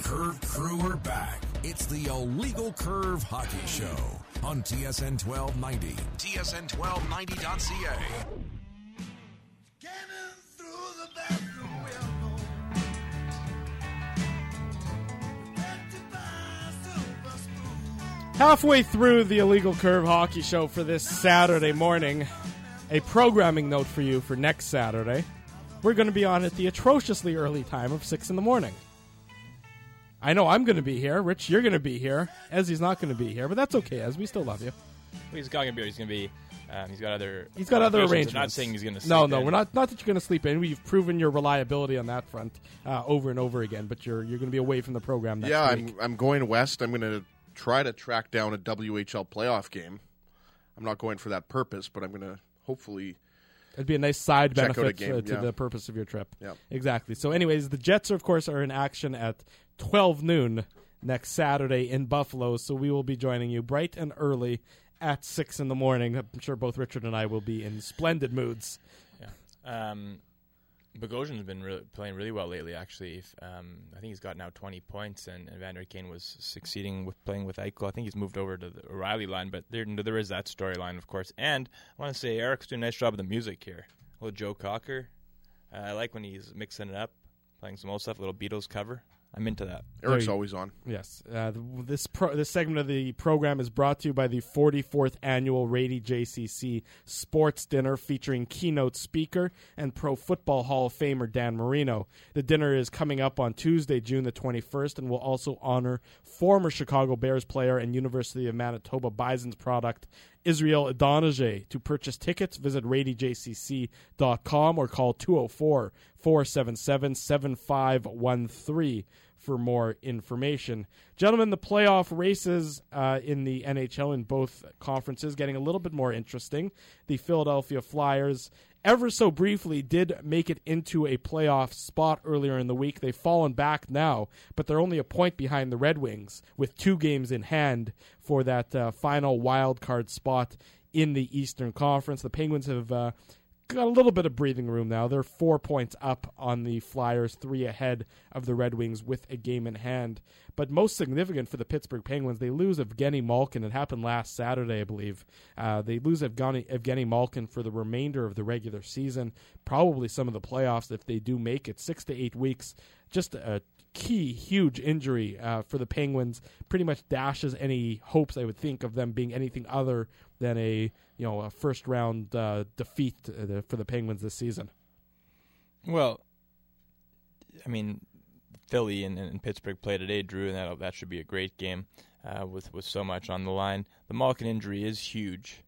Curve crew are back. It's the Illegal Curve Hockey Show on TSN 1290, TSN1290.ca. Halfway through the Illegal Curve Hockey Show for this Saturday morning, a programming note for you for next Saturday. We're going to be on at the atrociously early time of 6 in the morning. I know I'm going to be here. Rich, you're going to be here. Ezzy's not going to be here, but that's okay, Ez. We still love you. Well, he's not going to be here. He's going to be... he's got other arrangements. I'm not saying he's going to sleep No, in. we're not that you're going to sleep in. We've proven your reliability on that front over and over again, but you're going to be away from the program next week. I'm going west. I'm going to try to track down a WHL playoff game. I'm not going for that purpose, but I'm going to hopefully... It'd be a nice side benefit to the purpose of your trip. Yeah. Exactly. So anyways, the Jets, of course, are in action at 12 noon next Saturday in Buffalo, so we will be joining you bright and early at 6 in the morning. I'm sure both Richard and I will be in splendid moods. Yeah. Bogosian's been playing really well lately, actually. I think he's got now 20 points, and Evander Kane was succeeding with playing with Eichel. I think he's moved over to the O'Reilly line, but there is that storyline, of course. And I want to say Eric's doing a nice job of the music here. A little Joe Cocker. I like when he's mixing it up, playing some old stuff, a little Beatles cover. I'm into that. Eric's always on. Yes. This segment of the program is brought to you by the 44th Annual Rady JCC Sports Dinner featuring keynote speaker and Pro Football Hall of Famer Dan Marino. The dinner is coming up on Tuesday, June the 21st, and will also honor former Chicago Bears player and University of Manitoba Bison's product, Israel Idonije. To purchase tickets, visit radyjcc.com or call 204-477-7513 for more information. Gentlemen, the playoff races in the NHL in both conferences getting a little bit more interesting. The Philadelphia Flyers, ever so briefly, did make it into a playoff spot earlier in the week. They've fallen back now, but they're only a point behind the Red Wings with 2 games in hand for that final wild card spot in the Eastern Conference. The Penguins have got a little bit of breathing room now. They're 4 points up on the Flyers, 3 ahead of the Red Wings with a game in hand. But most significant for the Pittsburgh Penguins, they lose Evgeny Malkin. It happened last Saturday, I believe. They lose Evgeny Malkin for the remainder of the regular season, probably some of the playoffs if they do make it. 6 to 8 weeks. Just a key, huge injury for the Penguins. Pretty much dashes any hopes, I would think, of them being anything other than a first-round defeat for the Penguins this season. Well, I mean, Philly and Pittsburgh play today, Drew, and that should be a great game with so much on the line. The Malkin injury is huge.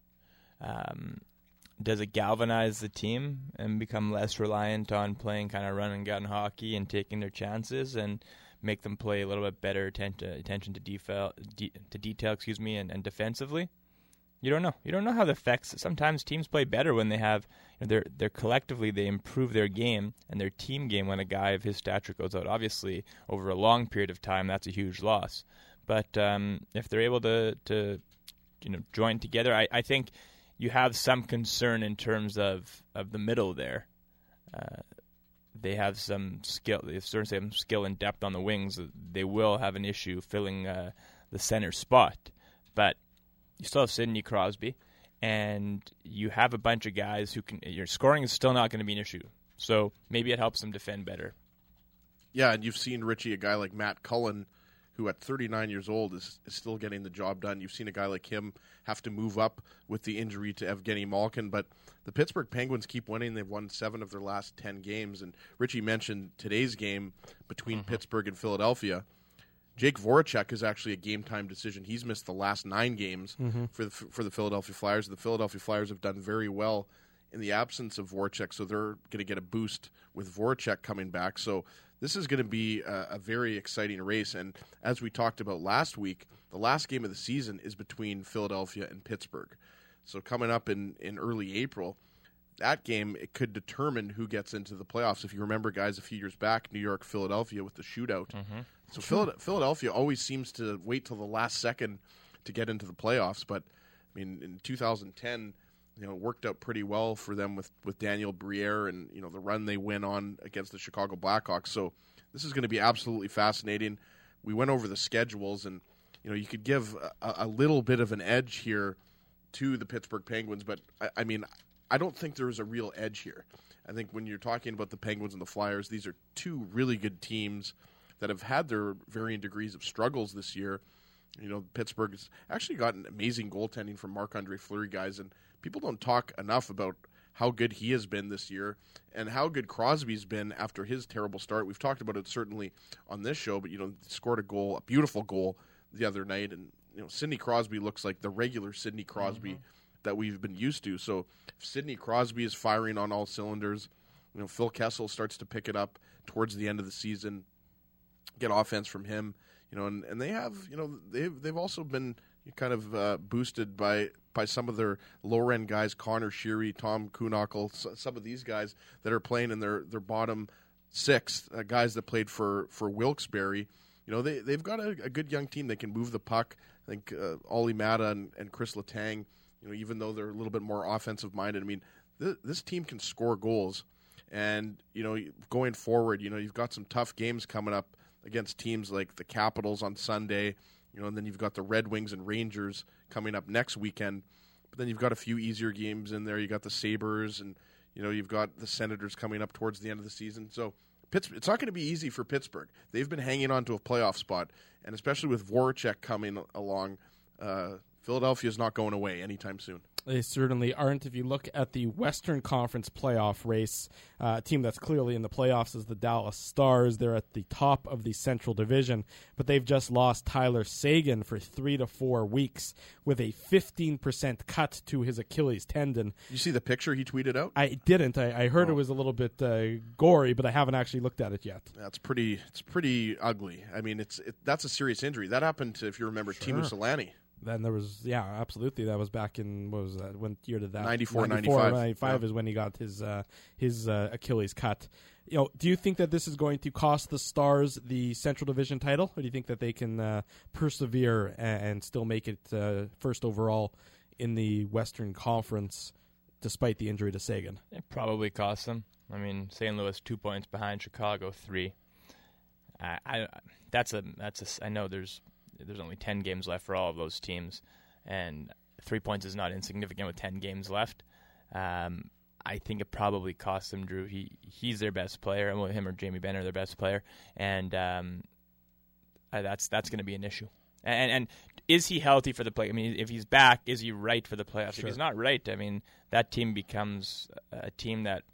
Does it galvanize the team and become less reliant on playing kind of run-and-gun hockey and taking their chances and make them play a little bit better attention to detail, and defensively? You don't know. You don't know how that affects. Sometimes teams play better when they have they're collectively they improve their game and their team game when a guy of his stature goes out. Obviously, over a long period of time, that's a huge loss. But if they're able to join together, I think you have some concern in terms of the middle there. They have some skill. They certainly have some skill and depth on the wings. They will have an issue filling the center spot, but you still have Sidney Crosby, and you have a bunch of guys who can. Your scoring is still not going to be an issue, so maybe it helps them defend better. Yeah, and you've seen, Richie, a guy like Matt Cullen, who at 39 years old is still getting the job done. You've seen a guy like him have to move up with the injury to Evgeny Malkin, but the Pittsburgh Penguins keep winning. They've won 7 of their last 10 games, and Richie mentioned today's game between Pittsburgh and Philadelphia. Jake Voracek is actually a game-time decision. He's missed the last 9 games for the Philadelphia Flyers. The Philadelphia Flyers have done very well in the absence of Voracek, so they're going to get a boost with Voracek coming back. So this is going to be a very exciting race. And as we talked about last week, the last game of the season is between Philadelphia and Pittsburgh. So coming up in early April, that game, it could determine who gets into the playoffs. If you remember, guys, a few years back, New York, Philadelphia with the shootout. So Philadelphia always seems to wait till the last second to get into the playoffs. But, I mean, in 2010, it worked out pretty well for them with Daniel Briere and, the run they went on against the Chicago Blackhawks. So this is going to be absolutely fascinating. we went over the schedules, and you could give a little bit of an edge here to the Pittsburgh Penguins, but I mean, I don't think there's a real edge here. I think when you're talking about the Penguins and the Flyers, these are two really good teams that have had their varying degrees of struggles this year. Pittsburgh has actually gotten amazing goaltending from Marc-Andre Fleury, guys, and people don't talk enough about how good he has been this year and how good Crosby's been after his terrible start. We've talked about it certainly on this show, but, scored a beautiful goal the other night, and, Sidney Crosby looks like the regular Sidney Crosby that we've been used to. So if Sidney Crosby is firing on all cylinders, Phil Kessel starts to pick it up towards the end of the season, get offense from him, and they have, they've also been kind of boosted by some of their lower end guys, Connor Sheary, Tom Kuhnhackl, some of these guys that are playing in their bottom six, guys that played for Wilkes-Barre. They've got a good young team. They can move the puck. I think Olli Mata and Chris Letang, even though they're a little bit more offensive minded, I mean, this team can score goals. And, going forward, you've got some tough games coming up against teams like the Capitals on Sunday, and then you've got the Red Wings and Rangers coming up next weekend. But then you've got a few easier games in there. You got the Sabres, and, you've got the Senators coming up towards the end of the season. So it's not going to be easy for Pittsburgh. They've been hanging on to a playoff spot, and especially with Voracek coming along, Philadelphia is not going away anytime soon. They certainly aren't. If you look at the Western Conference playoff race, a team that's clearly in the playoffs is the Dallas Stars. They're at the top of the Central Division, but they've just lost Tyler Seguin for 3 to 4 weeks with a 15% cut to his Achilles tendon. You see the picture he tweeted out? I didn't. I heard it was a little bit gory, but I haven't actually looked at it yet. It's pretty ugly. I mean, that's a serious injury. That happened to, if you remember, Timo Solani. Then there was, absolutely. That was back in, what was that? When year did that? 94, 95. 95 is when he got his Achilles cut. Do you think that this is going to cost the Stars the Central Division title, or do you think that they can persevere and still make it first overall in the Western Conference, despite the injury to Seguin? It probably costs them. I mean, St. Louis 2 points behind, Chicago 3. I know there's only 10 games left for all of those teams, and 3 points is not insignificant with 10 games left. I think it probably costs them, Drew. He's their best player, and him or Jamie Benn are their best player, and that's going to be an issue. And is he healthy for the play? I mean, if he's back, is he right for the playoffs? Sure. If he's not right, I mean, that team becomes a team that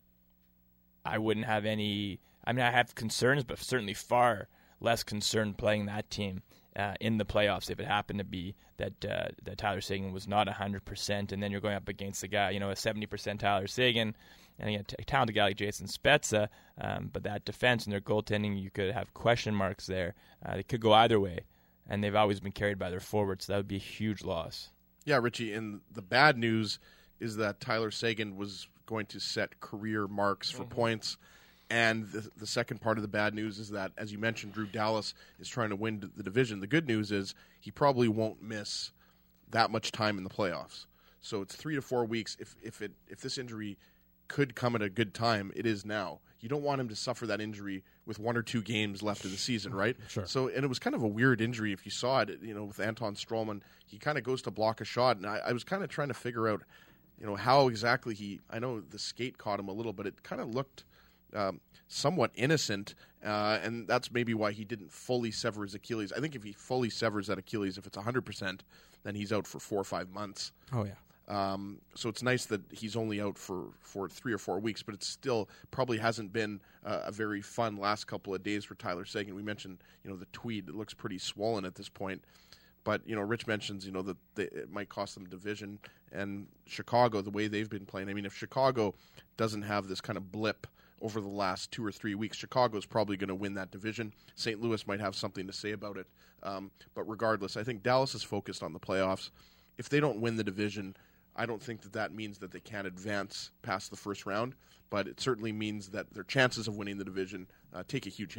I wouldn't have any. I mean, I have concerns, but certainly far less concerned playing that team in the playoffs if it happened to be that Tyler Seguin was not 100%, and then you're going up against a guy, a 70% Tyler Seguin, and again, a talented guy like Jason Spezza, but that defense and their goaltending, you could have question marks there. It could go either way, and they've always been carried by their forwards, so that would be a huge loss. Yeah, Richie, and the bad news is that Tyler Seguin was going to set career marks for points. And the second part of the bad news is that, as you mentioned, Drew, Dallas is trying to win the division. The good news is he probably won't miss that much time in the playoffs. So it's 3 to 4 weeks. If this injury could come at a good time, it is now. You don't want him to suffer that injury with 1 or 2 games left of the season, right? Sure. So, and it was kind of a weird injury if you saw it, with Anton Stralman. He kind of goes to block a shot, and I was kind of trying to figure out, how exactly I know the skate caught him a little, but it kind of looked somewhat innocent, and that's maybe why he didn't fully sever his Achilles. I think if he fully severs that Achilles, if it's 100%, then he's out for 4 or 5 months. Oh, yeah. So it's nice that he's only out for 3 or 4 weeks, but it still probably hasn't been a very fun last couple of days for Tyler Seguin. We mentioned, the tweed. It looks pretty swollen at this point. But, Rich mentions, that it might cost them division. And Chicago, the way they've been playing, I mean, if Chicago doesn't have this kind of blip over the last 2 or 3 weeks, Chicago's probably going to win that division. St. Louis might have something to say about it. But regardless, I think Dallas is focused on the playoffs. If they don't win the division, I don't think that means that they can't advance past the first round, but it certainly means that their chances of winning the division take a huge hit.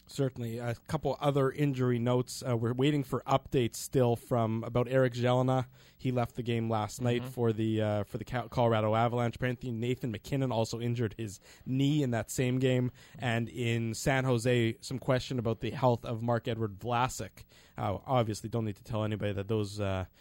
Certainly. A couple other injury notes. We're waiting for updates still from about Eric Jelena. He left the game last night for the Colorado Avalanche. Apparently Nathan McKinnon also injured his knee in that same game. And in San Jose, some question about the health of Marc-Edouard Vlasic. Obviously, don't need to tell anybody that those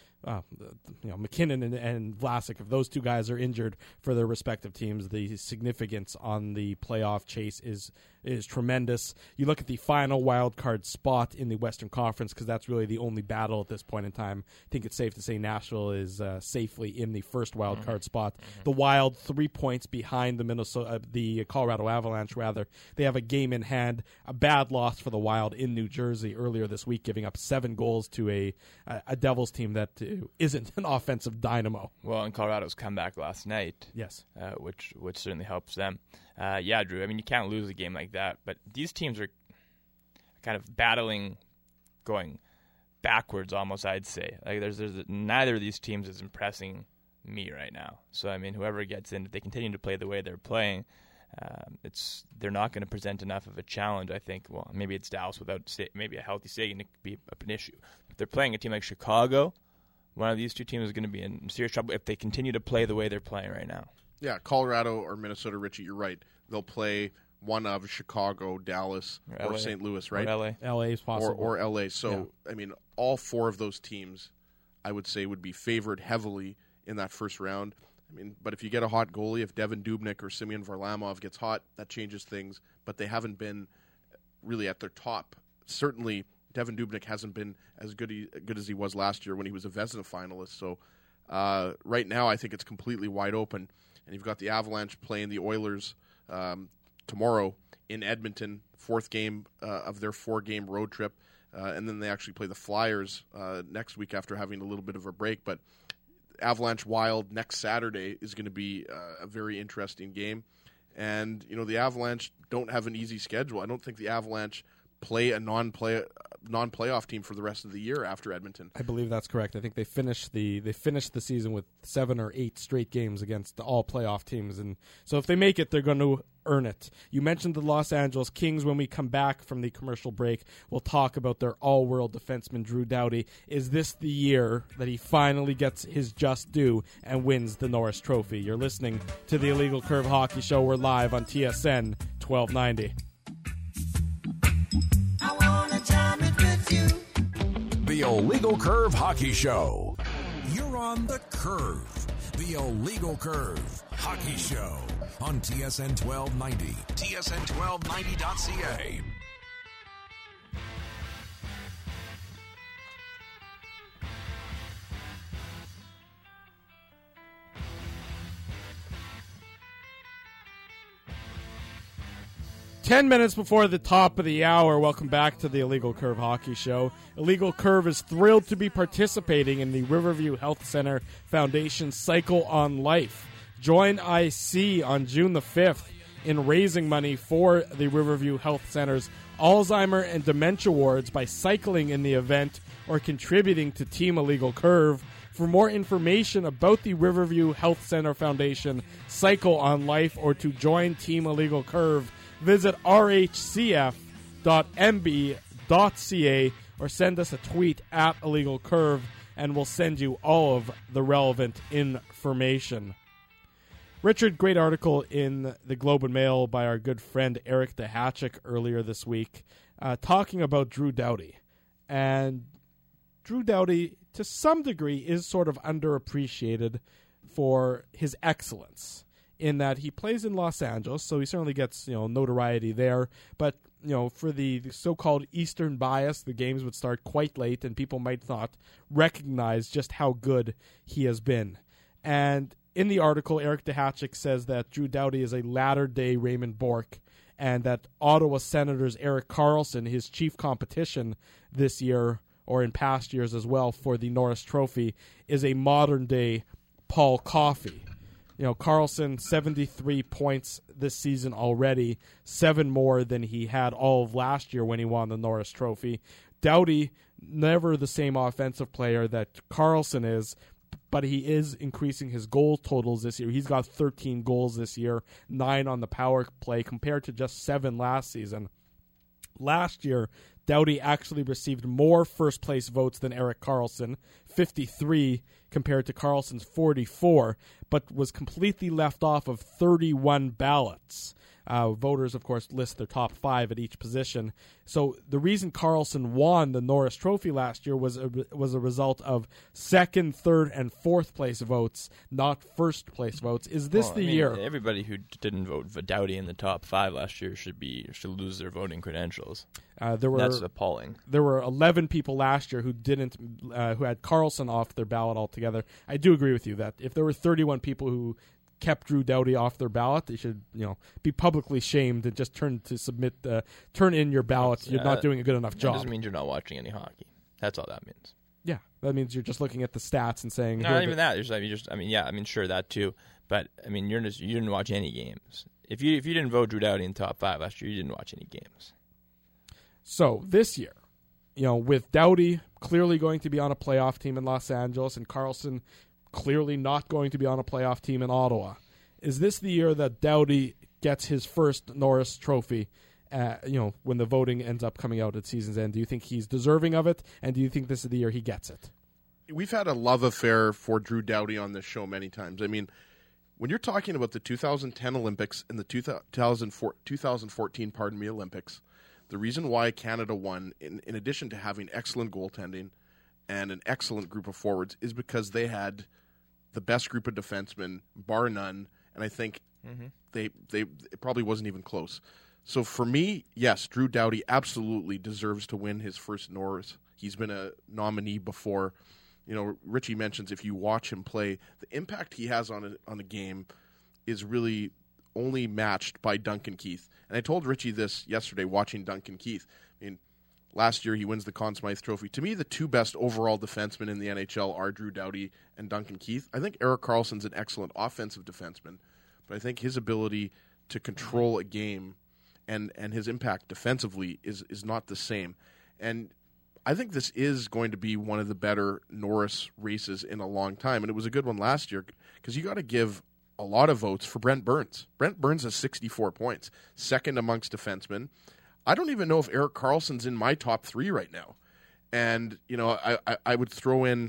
McKinnon and Vlasic, if those two guys are injured for their respective teams, the significance on the playoff chase is tremendous. You look at the final wild card spot in the Western Conference, because that's really the only battle at this point in time. I think it's safe to say Nashville is safely in the first wild card spot. The Wild 3 points behind the Colorado Avalanche. Rather, they have a game in hand. A bad loss for the Wild in New Jersey earlier this week, giving up 7 goals to a Devils team that isn't an offensive dynamo. Well, and Colorado's comeback last night, yes, which certainly helps them. Yeah, Drew. I mean, you can't lose a game like that. But these teams are kind of battling, going backwards almost, I'd say. Like there's neither of these teams is impressing me right now. So I mean, whoever gets in, if they continue to play the way they're playing, they're not going to present enough of a challenge. I think. Well, maybe it's Dallas without maybe a healthy Sagan, it could be an issue. If they're playing a team like Chicago, one of these two teams is going to be in serious trouble if they continue to play the way they're playing right now. Yeah, Colorado or Minnesota, Richie, you're right. They'll play one of Chicago, Dallas, or St. Louis, right? Or LA. LA is possible. Or LA. So, yeah. I mean, all 4 of those teams, I would say, would be favored heavily in that first round. I mean, but if you get a hot goalie, if Devin Dubnyk or Semyon Varlamov gets hot, that changes things. But they haven't been really at their top. Certainly, Devin Dubnyk hasn't been as good as he was last year when he was a Vezina finalist. So right now, I think it's completely wide open. And you've got the Avalanche playing the Oilers tomorrow in Edmonton, 4th game of their 4-game road trip. And then they actually play the Flyers next week after having a little bit of a break. But Avalanche Wild next Saturday is going to be a very interesting game. And, you know, the Avalanche don't have an easy schedule. I don't think the Avalanche play a non-playoff team for the rest of the year after Edmonton. I believe that's correct. I think they finished the season with 7 or 8 straight games against all playoff teams, and so if they make it, they're going to earn it. You mentioned the Los Angeles Kings. When we come back from the commercial break, we'll talk about their all-world defenseman Drew Doughty. Is this the year that he finally gets his just due and wins the Norris Trophy? You're listening to the Illegal Curve Hockey Show. We're live on TSN 1290. The Illegal Curve Hockey Show. You're on the curve. The Illegal Curve Hockey Show on TSN 1290. TSN1290.ca. Ten minutes before the top of the hour, welcome back to the Illegal Curve Hockey Show. Illegal Curve is thrilled to be participating in the Riverview Health Center Foundation Cycle on Life. Join IC on June the 5th in raising money for the Riverview Health Center's Alzheimer and Dementia Wards by cycling in the event or contributing to Team Illegal Curve. For more information about the Riverview Health Center Foundation Cycle on Life or to join Team Illegal Curve, visit rhcf.mb.ca or send us a tweet at Illegal Curve, and we'll send you all of the relevant information. Richard, great article in the Globe and Mail by our good friend Eric Duhatschek earlier this week, talking about Drew Doughty. And Drew Doughty, to some degree, is sort of underappreciated for his excellence, in that he plays in Los Angeles, so he certainly gets, notoriety there. But, for the so-called Eastern bias, the games would start quite late, and people might not recognize just how good he has been. And in the article, Eric Duhatschek says that Drew Doughty is a latter-day Raymond Bourque, and that Ottawa Senators Erik Karlsson, his chief competition this year, or in past years as well, for the Norris Trophy, is a modern-day Paul Coffey. Karlsson, 73 points this season already, 7 more than he had all of last year when he won the Norris Trophy. Doughty, never the same offensive player that Karlsson is, but he is increasing his goal totals this year. He's got 13 goals this year, 9 on the power play, compared to just 7 last season. Last year, Doughty actually received more first-place votes than Erik Karlsson, 53 compared to Karlsson's 44, but was completely left off of 31 ballots. Voters, of course, list their top 5 at each position. So the reason Karlsson won the Norris Trophy last year was a result of second, third, and fourth place votes, not first place votes. Is this year? Everybody who didn't vote for Doughty in the top 5 last year should lose their voting credentials. That's appalling. There were 11 people last year who didn't, who had Karlsson off their ballot altogether. I do agree with you that if there were 31 people who kept Drew Doughty off their ballot, they should, be publicly shamed and just turn in your ballots. You're not doing a good enough job. That doesn't mean you're not watching any hockey. That's all that means. Yeah, that means you're just looking at the stats and saying. Not even that. Sure, that too. But you didn't watch any games. If you didn't vote Drew Doughty in top 5 last year, you didn't watch any games. So this year, with Doughty clearly going to be on a playoff team in Los Angeles and Karlsson clearly not going to be on a playoff team in Ottawa, is this the year that Doughty gets his first Norris Trophy, when the voting ends up coming out at season's end? Do you think he's deserving of it, and do you think this is the year he gets it? We've had a love affair for Drew Doughty on this show many times. I mean, when you're talking about the 2010 Olympics and the 2014 Olympics, the reason why Canada won, in addition to having excellent goaltending and an excellent group of forwards, is because they had the best group of defensemen, bar none, and I think it probably wasn't even close. So for me, yes, Drew Doughty absolutely deserves to win his first Norris. He's been a nominee before. Richie mentions if you watch him play, the impact he has on a game is really only matched by Duncan Keith. And I told Richie this yesterday watching Duncan Keith. I mean, last year he wins the Conn Smythe Trophy. To me, the 2 best overall defensemen in the NHL are Drew Doughty and Duncan Keith. I think Erik Karlsson's an excellent offensive defenseman, but I think his ability to control a game and his impact defensively is not the same. And I think this is going to be one of the better Norris races in a long time. And it was a good one last year because you got to give a lot of votes for Brent Burns. Brent Burns has 64 points, second amongst defensemen. I don't even know if Erik Karlsson's in my top 3 right now. And, I would throw in,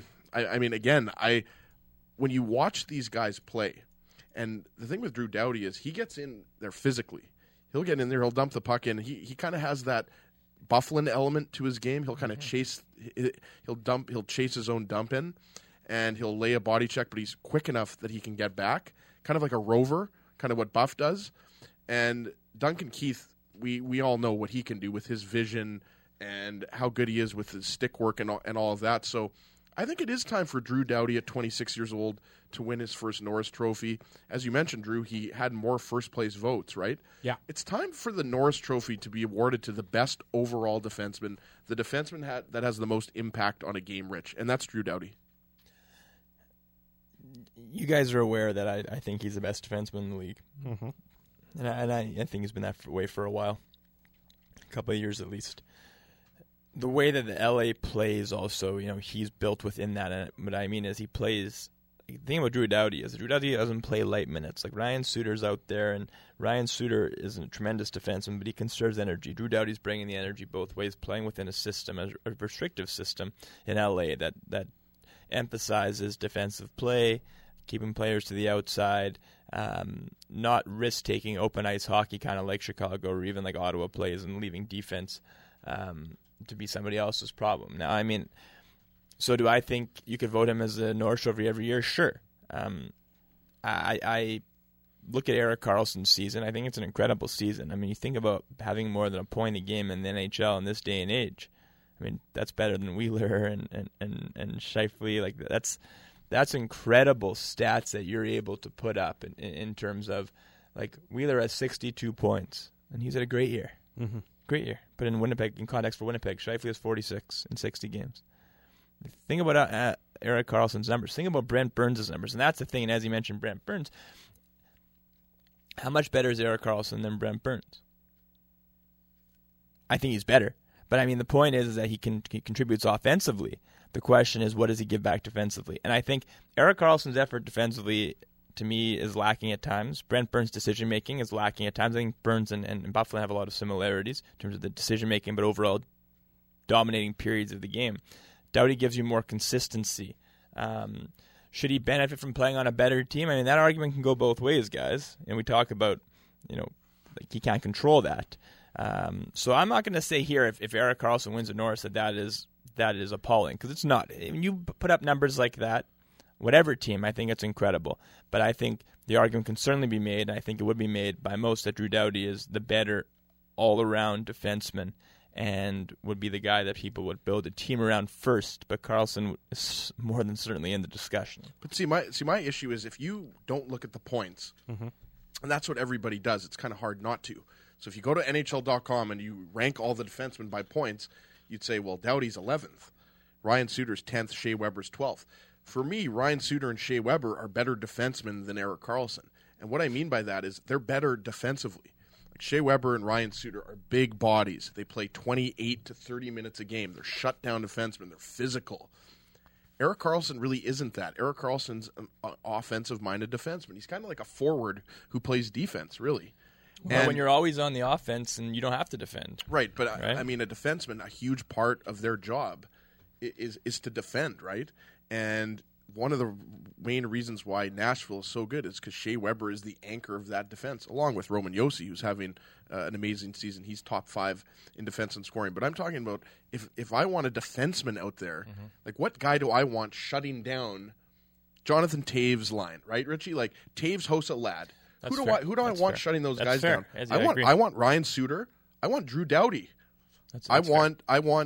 when you watch these guys play, and the thing with Drew Doughty is he gets in there physically. He'll get in there, he'll dump the puck in. He kind of has that Bufflin element to his game. He'll kind of chase his own dump in, and he'll lay a body check, but he's quick enough that he can get back. Kind of like a rover, kind of what Buff does. And Duncan Keith, we all know what he can do with his vision and how good he is with his stick work and all of that. So I think it is time for Drew Doughty at 26 years old to win his first Norris Trophy. As you mentioned, Drew, he had more first-place votes, right? Yeah. It's time for the Norris Trophy to be awarded to the best overall defenseman, the defenseman that has the most impact on a game, Rich, and that's Drew Doughty. You guys are aware that I think he's the best defenseman in the league. Mm-hmm. And I think he's been that way for a while. A couple of years at least. The way that the LA plays also, he's built within that. And what I mean is he plays... The thing about Drew Doughty is Drew Doughty doesn't play light minutes. Like Ryan Suter's out there, and Ryan Suter is a tremendous defenseman, but he conserves energy. Drew Doughty's bringing the energy both ways, playing within a system, a restrictive system in LA that emphasizes defensive play, keeping players to the outside, not risk-taking open ice hockey, kind of like Chicago or even like Ottawa plays, and leaving defense to be somebody else's problem. Now, I mean, so do I think you could vote him as a Norris Trophy every year? Sure. I look at Erik Karlsson's season. I think it's an incredible season. I mean, you think about having more than a point a game in the NHL in this day and age. I mean, that's better than Wheeler and Scheifele. Like that's incredible stats that you're able to put up in terms of, like, Wheeler has 62 points, and he's had a great year. Mm-hmm. Great year. But in Winnipeg, in context for Winnipeg, Scheifele has 46 in 60 games. Think about Erik Karlsson's numbers. Think about Brent Burns' numbers. And that's the thing, and as you mentioned, Brent Burns, how much better is Erik Karlsson than Brent Burns? I think he's better. But, I mean, the point is that he contributes offensively. The question is, what does he give back defensively? And I think Erik Karlsson's effort defensively to me, is lacking at times. Brent Burns' decision-making is lacking at times. I think Burns and Byfuglien have a lot of similarities in terms of the decision-making, but overall dominating periods of the game. Doughty gives you more consistency. Should he benefit from playing on a better team? I mean, that argument can go both ways, guys. And we talk about, like he can't control that. So I'm not going to say here if Erik Karlsson wins at Norris that is appalling, because it's not. When you put up numbers like that, whatever team, I think it's incredible. But I think the argument can certainly be made, and I think it would be made by most, that Drew Doughty is the better all-around defenseman and would be the guy that people would build a team around first. But Karlsson is more than certainly in the discussion. But see, my issue is if you don't look at the points, and that's what everybody does, it's kind of hard not to. So if you go to NHL.com and you rank all the defensemen by points, you'd say, well, Doughty's 11th, Ryan Suter's 10th, Shea Weber's 12th. For me, Ryan Suter and Shea Weber are better defensemen than Erik Karlsson. And what I mean by that is they're better defensively. Like Shea Weber and Ryan Suter are big bodies. They play 28 to 30 minutes a game. They're shut-down defensemen. They're physical. Erik Karlsson really isn't that. Erik Karlsson's an offensive-minded defenseman. He's kind of like a forward who plays defense, really. Well, when you're always on the offense and you don't have to defend. Right, but right? I mean, a defenseman, a huge part of their job is to defend, right? And one of the main reasons why Nashville is so good is because Shea Weber is the anchor of that defense, along with Roman Josi, who's having an amazing season. He's top 5 in defense and scoring. But I'm talking about if I want a defenseman out there, like what guy do I want shutting down Jonathan Taves' line, right, Richie? Like Taves, Hossa, Ladd. Who do I want shutting those guys down? I want Ryan Suter. I want Drew Doughty. I want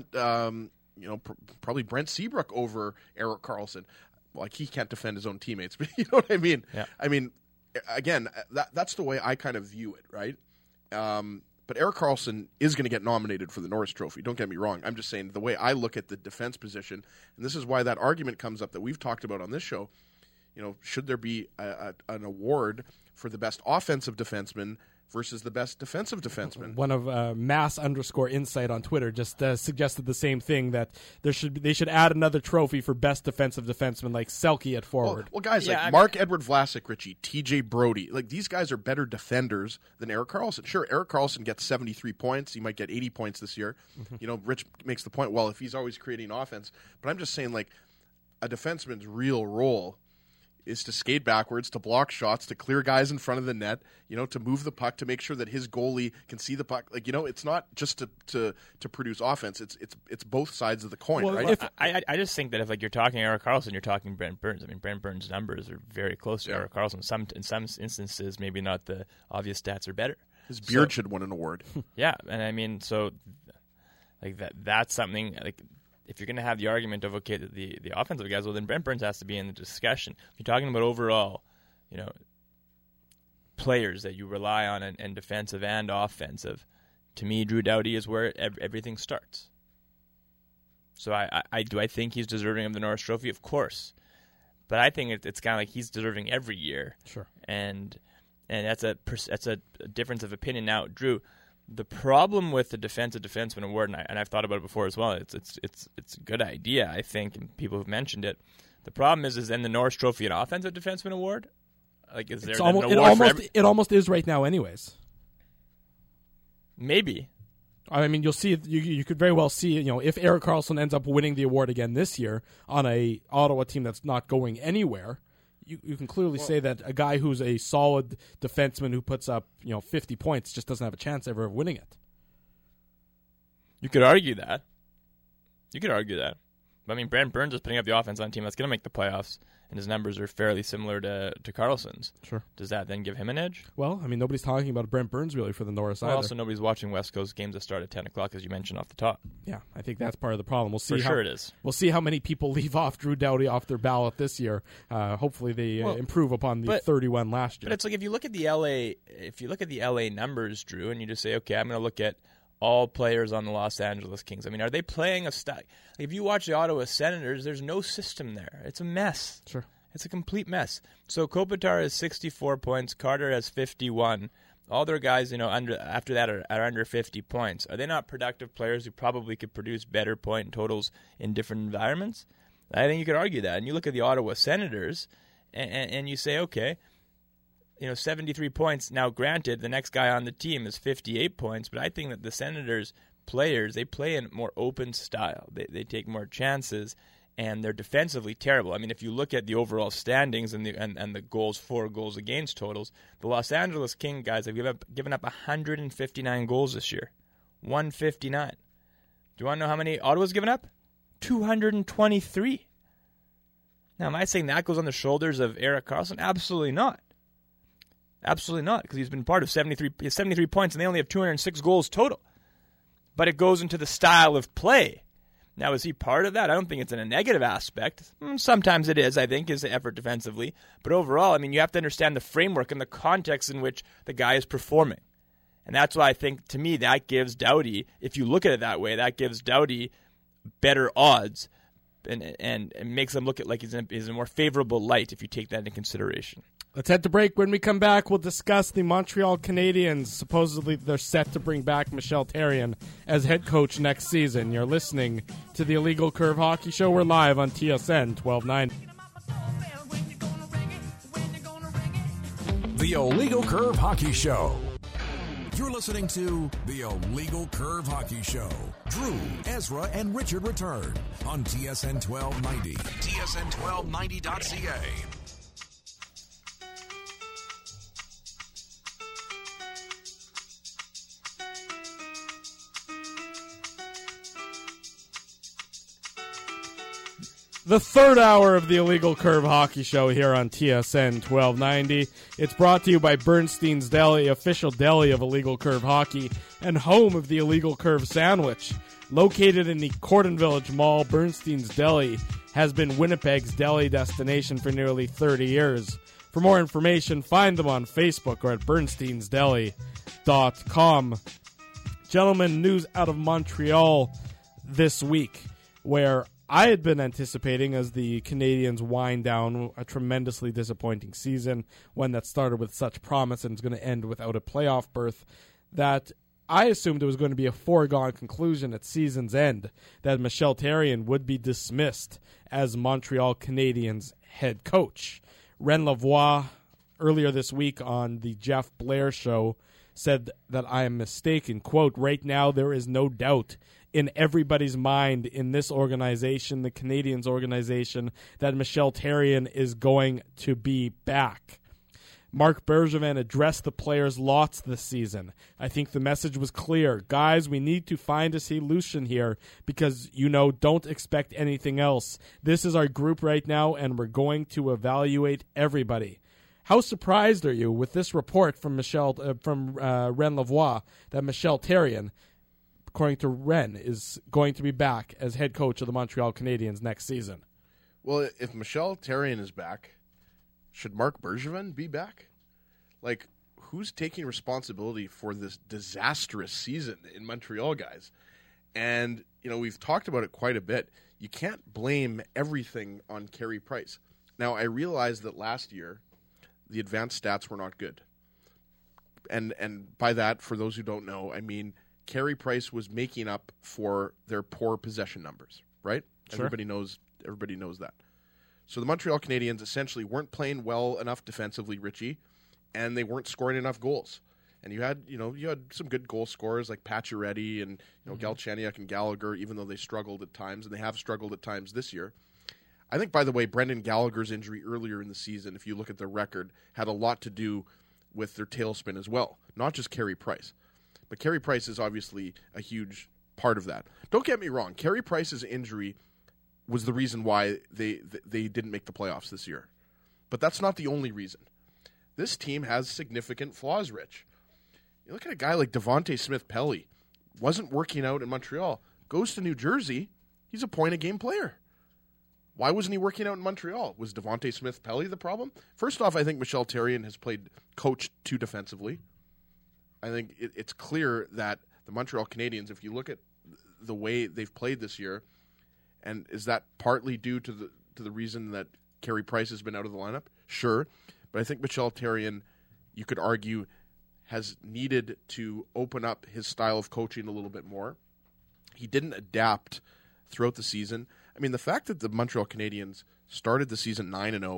probably Brent Seabrook over Erik Karlsson. Like he can't defend his own teammates, but you know what I mean. Yeah. I mean, again, that's the way I kind of view it, right? But Erik Karlsson is going to get nominated for the Norris Trophy. Don't get me wrong. I'm just saying the way I look at the defense position, and this is why that argument comes up that we've talked about on this show. Should there be an award for the best offensive defenseman versus the best defensive defenseman? One of Mass_Insight on Twitter just suggested the same thing, that they should add another trophy for best defensive defenseman, like Selke at forward. Well, guys like Mark-Edward Vlasic, Richie, TJ Brody, like these guys are better defenders than Erik Karlsson. Sure, Erik Karlsson gets 73 points. He might get 80 points this year. Rich makes the point, well, if he's always creating offense. But I'm just saying, like, a defenseman's real role is to skate backwards, to block shots, to clear guys in front of the net, to move the puck, to make sure that his goalie can see the puck. Like, it's not just to produce offense. It's both sides of the coin, right? I just think that if you're talking Erik Karlsson, you're talking Brent Burns. I mean, Brent Burns' numbers are very close to Erik Karlsson. In some instances, maybe not the obvious stats are better. His beard should win an award. Yeah, and I mean, so like that's something like. If you're going to have the argument of, okay, the offensive guys, well, then Brent Burns has to be in the discussion. If you're talking about overall, players that you rely on in defensive and offensive, to me, Drew Doughty is where everything starts. So I think he's deserving of the Norris Trophy? Of course. But I think it's kind of like he's deserving every year. Sure. And that's a difference of opinion. Now, Drew, the problem with the Defensive Defenseman Award, and I've thought about it before as well, it's a good idea, I think, and people have mentioned it. The problem is then the Norris Trophy an Offensive Defenseman Award? Like, is there an award it almost is right now anyways. Maybe. I mean, you'll see. You could very well see. If Erik Karlsson ends up winning the award again this year on a Ottawa team that's not going anywhere, you can clearly say that a guy who's a solid defenseman who puts up 50 points just doesn't have a chance ever of winning it. You could argue that. But I mean, Brent Burns is putting up the offense on a team that's going to make the playoffs, and his numbers are fairly similar to Karlsson's. Sure. Does that then give him an edge? Well, I mean, nobody's talking about Brent Burns really for the Norris either. Also, nobody's watching West Coast games that start at 10 o'clock, as you mentioned off the top. Yeah, I think that's part of the problem. We'll see. It is. We'll see how many people leave off Drew Doughty off their ballot this year. Hopefully, they improve upon the 31 last year. But it's like if you look at the LA numbers, Drew, and you just say, okay, I'm going to look at all players on the Los Angeles Kings. I mean, are they playing a style? If you watch the Ottawa Senators, there's no system there. It's a mess. Sure. It's a complete mess. So Kopitar has 64 points. Carter has 51. All their guys, after that are under 50 points. Are they not productive players who probably could produce better point totals in different environments? I think you could argue that. And you look at the Ottawa Senators, and you say, okay, 73 points. Now, granted, the next guy on the team is 58 points, but I think that the Senators players, they play in a more open style. They take more chances, and they're defensively terrible. I mean, if you look at the overall standings and the goals for, goals against totals, the Los Angeles King guys have given up 159 goals this year. 159. Do you want to know how many Ottawa's given up? 223. Now, am I saying that goes on the shoulders of Erik Karlsson? Absolutely not. Absolutely not, because he's been part of 73 points, and they only have 206 goals total. But it goes into the style of play. Now, is he part of that? I don't think it's in a negative aspect. Sometimes it is, I think, is the effort defensively. But overall, I mean, you have to understand the framework and the context in which the guy is performing. And that's why I think, to me, that gives Doughty, if you look at it that way, that gives Doughty better odds and makes him look at like he's in a more favorable light if you take that into consideration. Let's head to break. When we come back, we'll discuss the Montreal Canadiens. Supposedly, they're set to bring back Michel Therrien as head coach next season. You're listening to the Illegal Curve Hockey Show. We're live on TSN 1290. The Illegal Curve Hockey Show. You're listening to the Illegal Curve Hockey Show. Drew, Ezra, and Richard return on TSN 1290. TSN1290.ca. The third hour of the Illegal Curve Hockey Show here on TSN 1290. It's brought to you by Bernstein's Deli, official deli of Illegal Curve Hockey, and home of the Illegal Curve Sandwich. Located in the Cordon Village Mall, Bernstein's Deli has been Winnipeg's deli destination for nearly 30 years. For more information, find them on Facebook or at bernsteinsdeli.com. Gentlemen, news out of Montreal this week, where I had been anticipating, as the Canadiens wind down a tremendously disappointing season, one that started with such promise and is going to end without a playoff berth, that I assumed it was going to be a foregone conclusion at season's end that Michel Therrien would be dismissed as Montreal Canadiens head coach. Ren Lavoie, earlier this week on the Jeff Blair show, said that I am mistaken. Quote, right now there is no doubt in everybody's mind in this organization, the Canadiens organization, that Michel Therrien is going to be back. Marc Bergevin addressed the players lots this season. I think the message was clear. Guys, we need to find a solution here because, don't expect anything else. This is our group right now, and we're going to evaluate everybody. How surprised are you with this report from Ren Lavoie that Michel Therrien, according to Ren, is going to be back as head coach of the Montreal Canadiens next season? Well, if Michel Therrien is back, should Marc Bergevin be back? Like, who's taking responsibility for this disastrous season in Montreal, guys? And, we've talked about it quite a bit. You can't blame everything on Carey Price. Now, I realize that last year, the advanced stats were not good. And by that, for those who don't know, I mean Carey Price was making up for their poor possession numbers, right? Sure. Everybody knows that. So the Montreal Canadiens essentially weren't playing well enough defensively, Richie, and they weren't scoring enough goals. And you had some good goal scorers like Pacioretty and Galchenyuk and Gallagher, even though they struggled at times, and they have struggled at times this year. I think, by the way, Brendan Gallagher's injury earlier in the season, if you look at their record, had a lot to do with their tailspin as well, not just Carey Price. But Carey Price is obviously a huge part of that. Don't get me wrong. Carey Price's injury was the reason why they didn't make the playoffs this year. But that's not the only reason. This team has significant flaws, Rich. You look at a guy like Devontae Smith-Pelly. Wasn't working out in Montreal. Goes to New Jersey. He's a point-a-game player. Why wasn't he working out in Montreal? Was Devontae Smith-Pelly the problem? First off, I think Michel Therrien has coached too defensively. I think it's clear that the Montreal Canadiens, if you look at the way they've played this year, and is that partly due to the reason that Carey Price has been out of the lineup? Sure. But I think Michel Therrien, you could argue, has needed to open up his style of coaching a little bit more. He didn't adapt throughout the season. I mean, the fact that the Montreal Canadiens started the season 9-0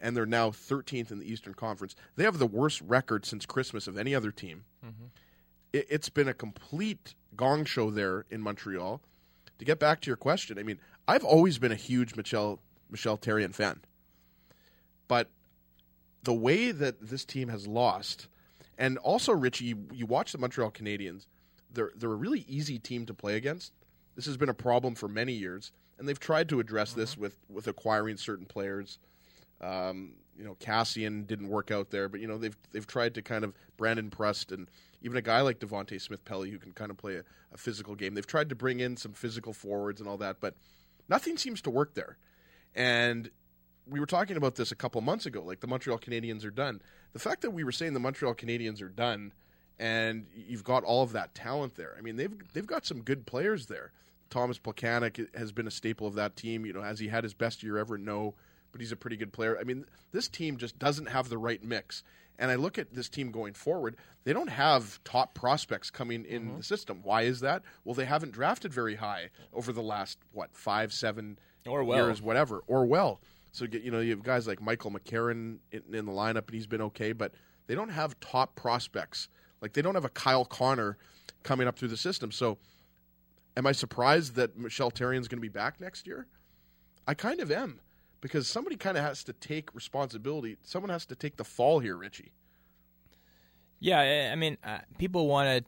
and they're now 13th in the Eastern Conference. They have the worst record since Christmas of any other team. Mm-hmm. It's been a complete gong show there in Montreal. To get back to your question, I mean, I've always been a huge Michel Therrien fan. But the way that this team has lost, and also, Richie, you watch the Montreal Canadiens, they're a really easy team to play against. This has been a problem for many years, and they've tried to address this with acquiring certain players. Cassian didn't work out there, but they've tried to kind of Brandon Prust and even a guy like Devontae Smith-Pelly who can kind of play a physical game. They've tried to bring in some physical forwards and all that, but nothing seems to work there. And we were talking about this a couple months ago, like the Montreal Canadiens are done. The fact that we were saying the Montreal Canadiens are done and you've got all of that talent there. I mean, they've got some good players there. Thomas Plekanec has been a staple of that team. Has he had his best year ever? No, but he's a pretty good player. I mean, this team just doesn't have the right mix. And I look at this team going forward, they don't have top prospects coming in the system. Why is that? Well, they haven't drafted very high over the last, 5-7 years, whatever, or well. So, you have guys like Michael McCarron in the lineup, and he's been okay, but they don't have top prospects. Like, they don't have a Kyle Connor coming up through the system. So, am I surprised that Michel Therrien's going to be back next year? I kind of am, because somebody kind of has to take responsibility. Someone has to take the fall here, Richie. Yeah, I mean, people want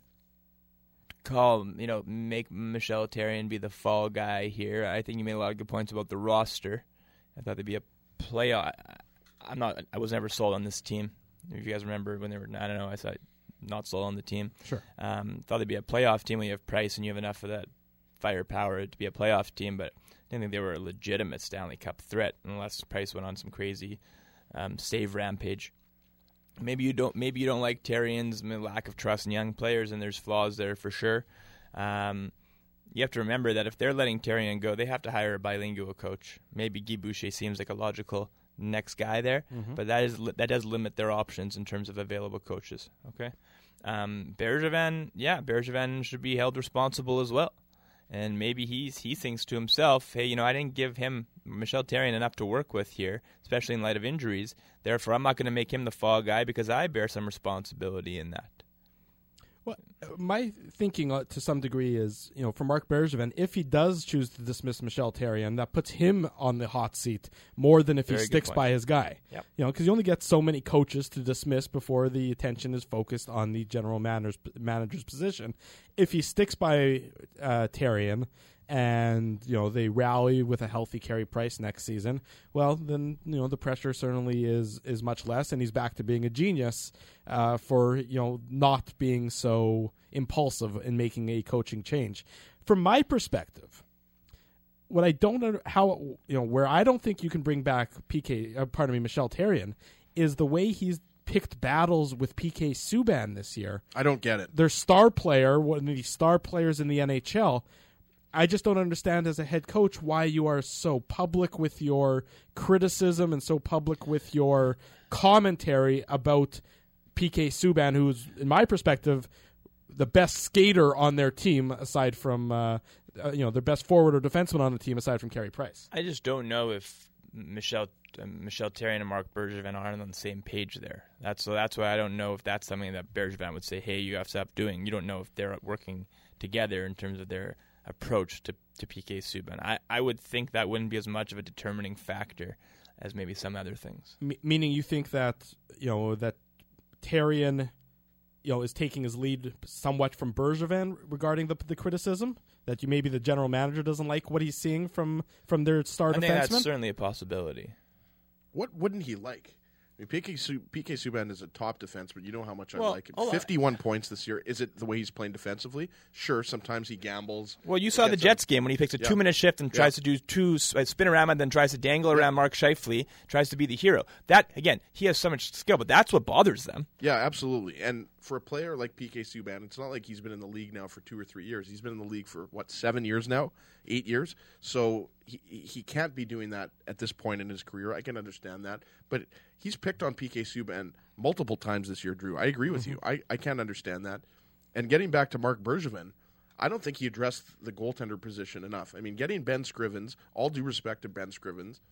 to make Michel Therrien be the fall guy here. I think you made a lot of good points about the roster. I thought they'd be a playoff. I was never sold on this team. If you guys remember when they were, I don't know, I said not sold on the team. Sure. Thought they'd be a playoff team when you have Price and you have enough of that firepower to be a playoff team, but I didn't think they were a legitimate Stanley Cup threat unless Price went on some crazy save rampage. Maybe you don't like Therrien's lack of trust in young players, and there's flaws there for sure. You have to remember that if they're letting Therrien go, they have to hire a bilingual coach. Maybe Guy Boucher seems like a logical next guy there, but that does limit their options in terms of available coaches. Okay, Bergevin should be held responsible as well, and maybe he thinks to himself, hey, I didn't give him Michel Therrien enough to work with here, especially in light of injuries. Therefore, I'm not going to make him the fall guy because I bear some responsibility in that. Well, my thinking to some degree is, for Marc Bergevin, if he does choose to dismiss Michel Therrien, that puts him on the hot seat more than if he sticks by his guy. Yep. Because you only get so many coaches to dismiss before the attention is focused on the general manager's position. If he sticks by Therrien and they rally with a healthy Carey Price next season, well, then the pressure certainly is much less, and he's back to being a genius for not being so impulsive in making a coaching change. From my perspective, what I don't where I don't think you can bring back Michel Therrien is the way he's picked battles with PK Subban this year. I don't get it. Their star player, one of the star players in the NHL. I just don't understand as a head coach why you are so public with your criticism and so public with your commentary about PK Subban, who's, in my perspective, the best skater on their team aside from, their best forward or defenseman on the team aside from Carey Price. I just don't know if Michel Therrien and Marc Bergevin aren't on the same page there. That's why I don't know if that's something that Bergevin would say, hey, you have to stop doing. You don't know if they're working together in terms of their approach to PK Subban. I would think that wouldn't be as much of a determining factor as maybe some other things. Meaning you think that that Therrien is taking his lead somewhat from Bergevin regarding the criticism that maybe the general manager doesn't like what he's seeing from their star defenseman? I think that's certainly a possibility. What wouldn't he like? I mean, PK Subban is a top defenseman. You know how much I like him. 51 points this year. Is it the way he's playing defensively? Sure, sometimes he gambles. Well, you saw the Jets game when he picks a 2-minute shift and tries to do two spin-around, then tries to dangle around Mark Scheifele, tries to be the hero. That, again, he has so much skill, but that's what bothers them. Yeah, absolutely. And for a player like PK Subban, it's not like he's been in the league now for 2 or 3 years. He's been in the league for, 7 years now? 8 years? So he can't be doing that at this point in his career. I can understand that. But he's picked on PK Subban multiple times this year, Drew. I agree with you. I can't understand that. And getting back to Marc Bergevin, I don't think he addressed the goaltender position enough. I mean, getting Ben Scrivens, all due respect to Ben Scrivens,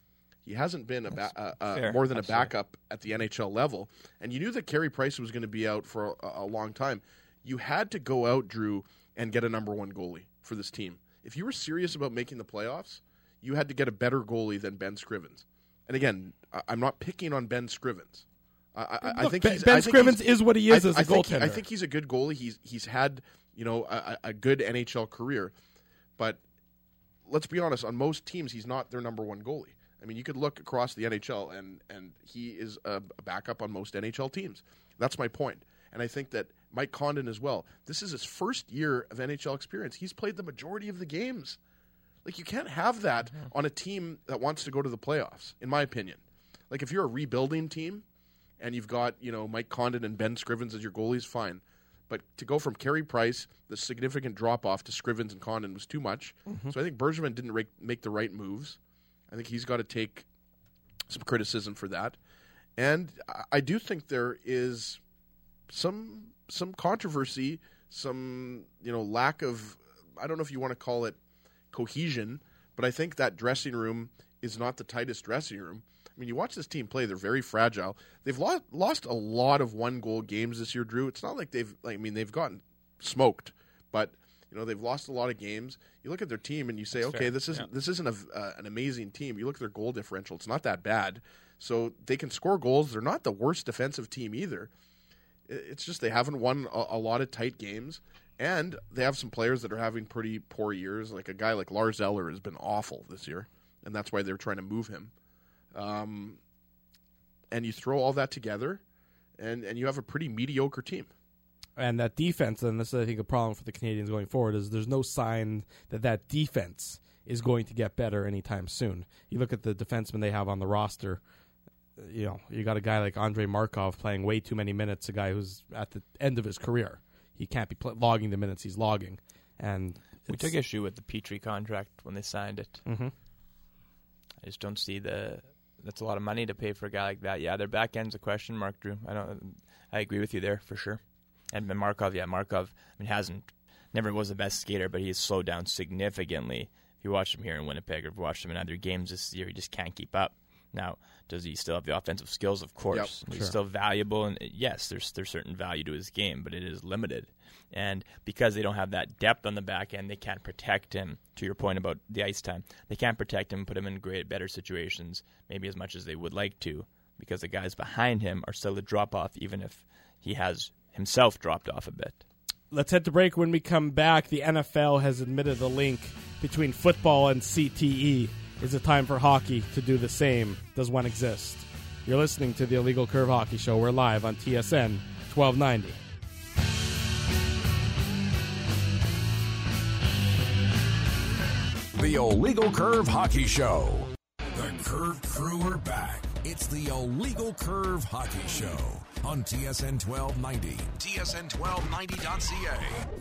He hasn't been fair. more than Absolutely. a backup at the NHL level. And you knew that Carey Price was going to be out for a long time. You had to go out, Drew, and get a number one goalie for this team. If you were serious about making the playoffs, you had to get a better goalie than Ben Scrivens. And again, I'm not picking on Ben Scrivens. I think Ben Scrivens is what he is as a goaltender. I think he's a good goalie. He's had a good NHL career, but let's be honest. On most teams, he's not their number one goalie. I mean, you could look across the NHL, and he is a backup on most NHL teams. That's my point. And I think that Mike Condon as well. This is his first year of NHL experience. He's played the majority of the games. Like, you can't have that on a team that wants to go to the playoffs, in my opinion. Like, if you're a rebuilding team and you've got, Mike Condon and Ben Scrivens as your goalies, fine. But to go from Carey Price, the significant drop-off to Scrivens and Condon was too much. Mm-hmm. So I think Bergevin didn't make the right moves. I think he's got to take some criticism for that. And I do think there is some controversy, some lack of, I don't know if you want to call it cohesion, but I think that dressing room is not the tightest dressing room. I mean, you watch this team play; they're very fragile. They've lost a lot of one-goal games this year, Drew. It's not like they've gotten smoked, but they've lost a lot of games. You look at their team and you say, That's okay, fair. this isn't an amazing team. You look at their goal differential; it's not that bad. So they can score goals. They're not the worst defensive team either. It's just they haven't won a lot of tight games, and they have some players that are having pretty poor years. Like a guy like Lars Eller has been awful this year, and that's why they're trying to move him. And you throw all that together, and you have a pretty mediocre team. And that defense, and this is, I think, a problem for the Canadians going forward, is there's no sign that defense is going to get better anytime soon. You look at the defensemen they have on the roster, you got a guy like Andrei Markov playing way too many minutes, a guy who's at the end of his career. He can't be logging the minutes he's logging. And we took issue with the Petrie contract when they signed it. Mm-hmm. I just don't see that's a lot of money to pay for a guy like that. Yeah, their back end's a question mark, Drew. I agree with you there for sure. And Markov, never was the best skater, but he's slowed down significantly. If you watch him here in Winnipeg or if you watched him in other games this year, he just can't keep up. Now, does he still have the offensive skills? Of course. Yep, He's still valuable, and yes, there's certain value to his game, but it is limited. And because they don't have that depth on the back end, they can't protect him, to your point about the ice time. They can't protect him, put him in better situations, maybe as much as they would like to, because the guys behind him are still a drop-off, even if he has himself dropped off a bit. Let's head to break. When we come back, the NFL has admitted a link between football and CTE. Is it time for hockey to do the same? Does one exist? You're listening to the Illegal Curve Hockey Show. We're live on TSN 1290. The Illegal Curve Hockey Show. The Curve Crew are back. It's the Illegal Curve Hockey Show on TSN 1290. TSN1290.ca.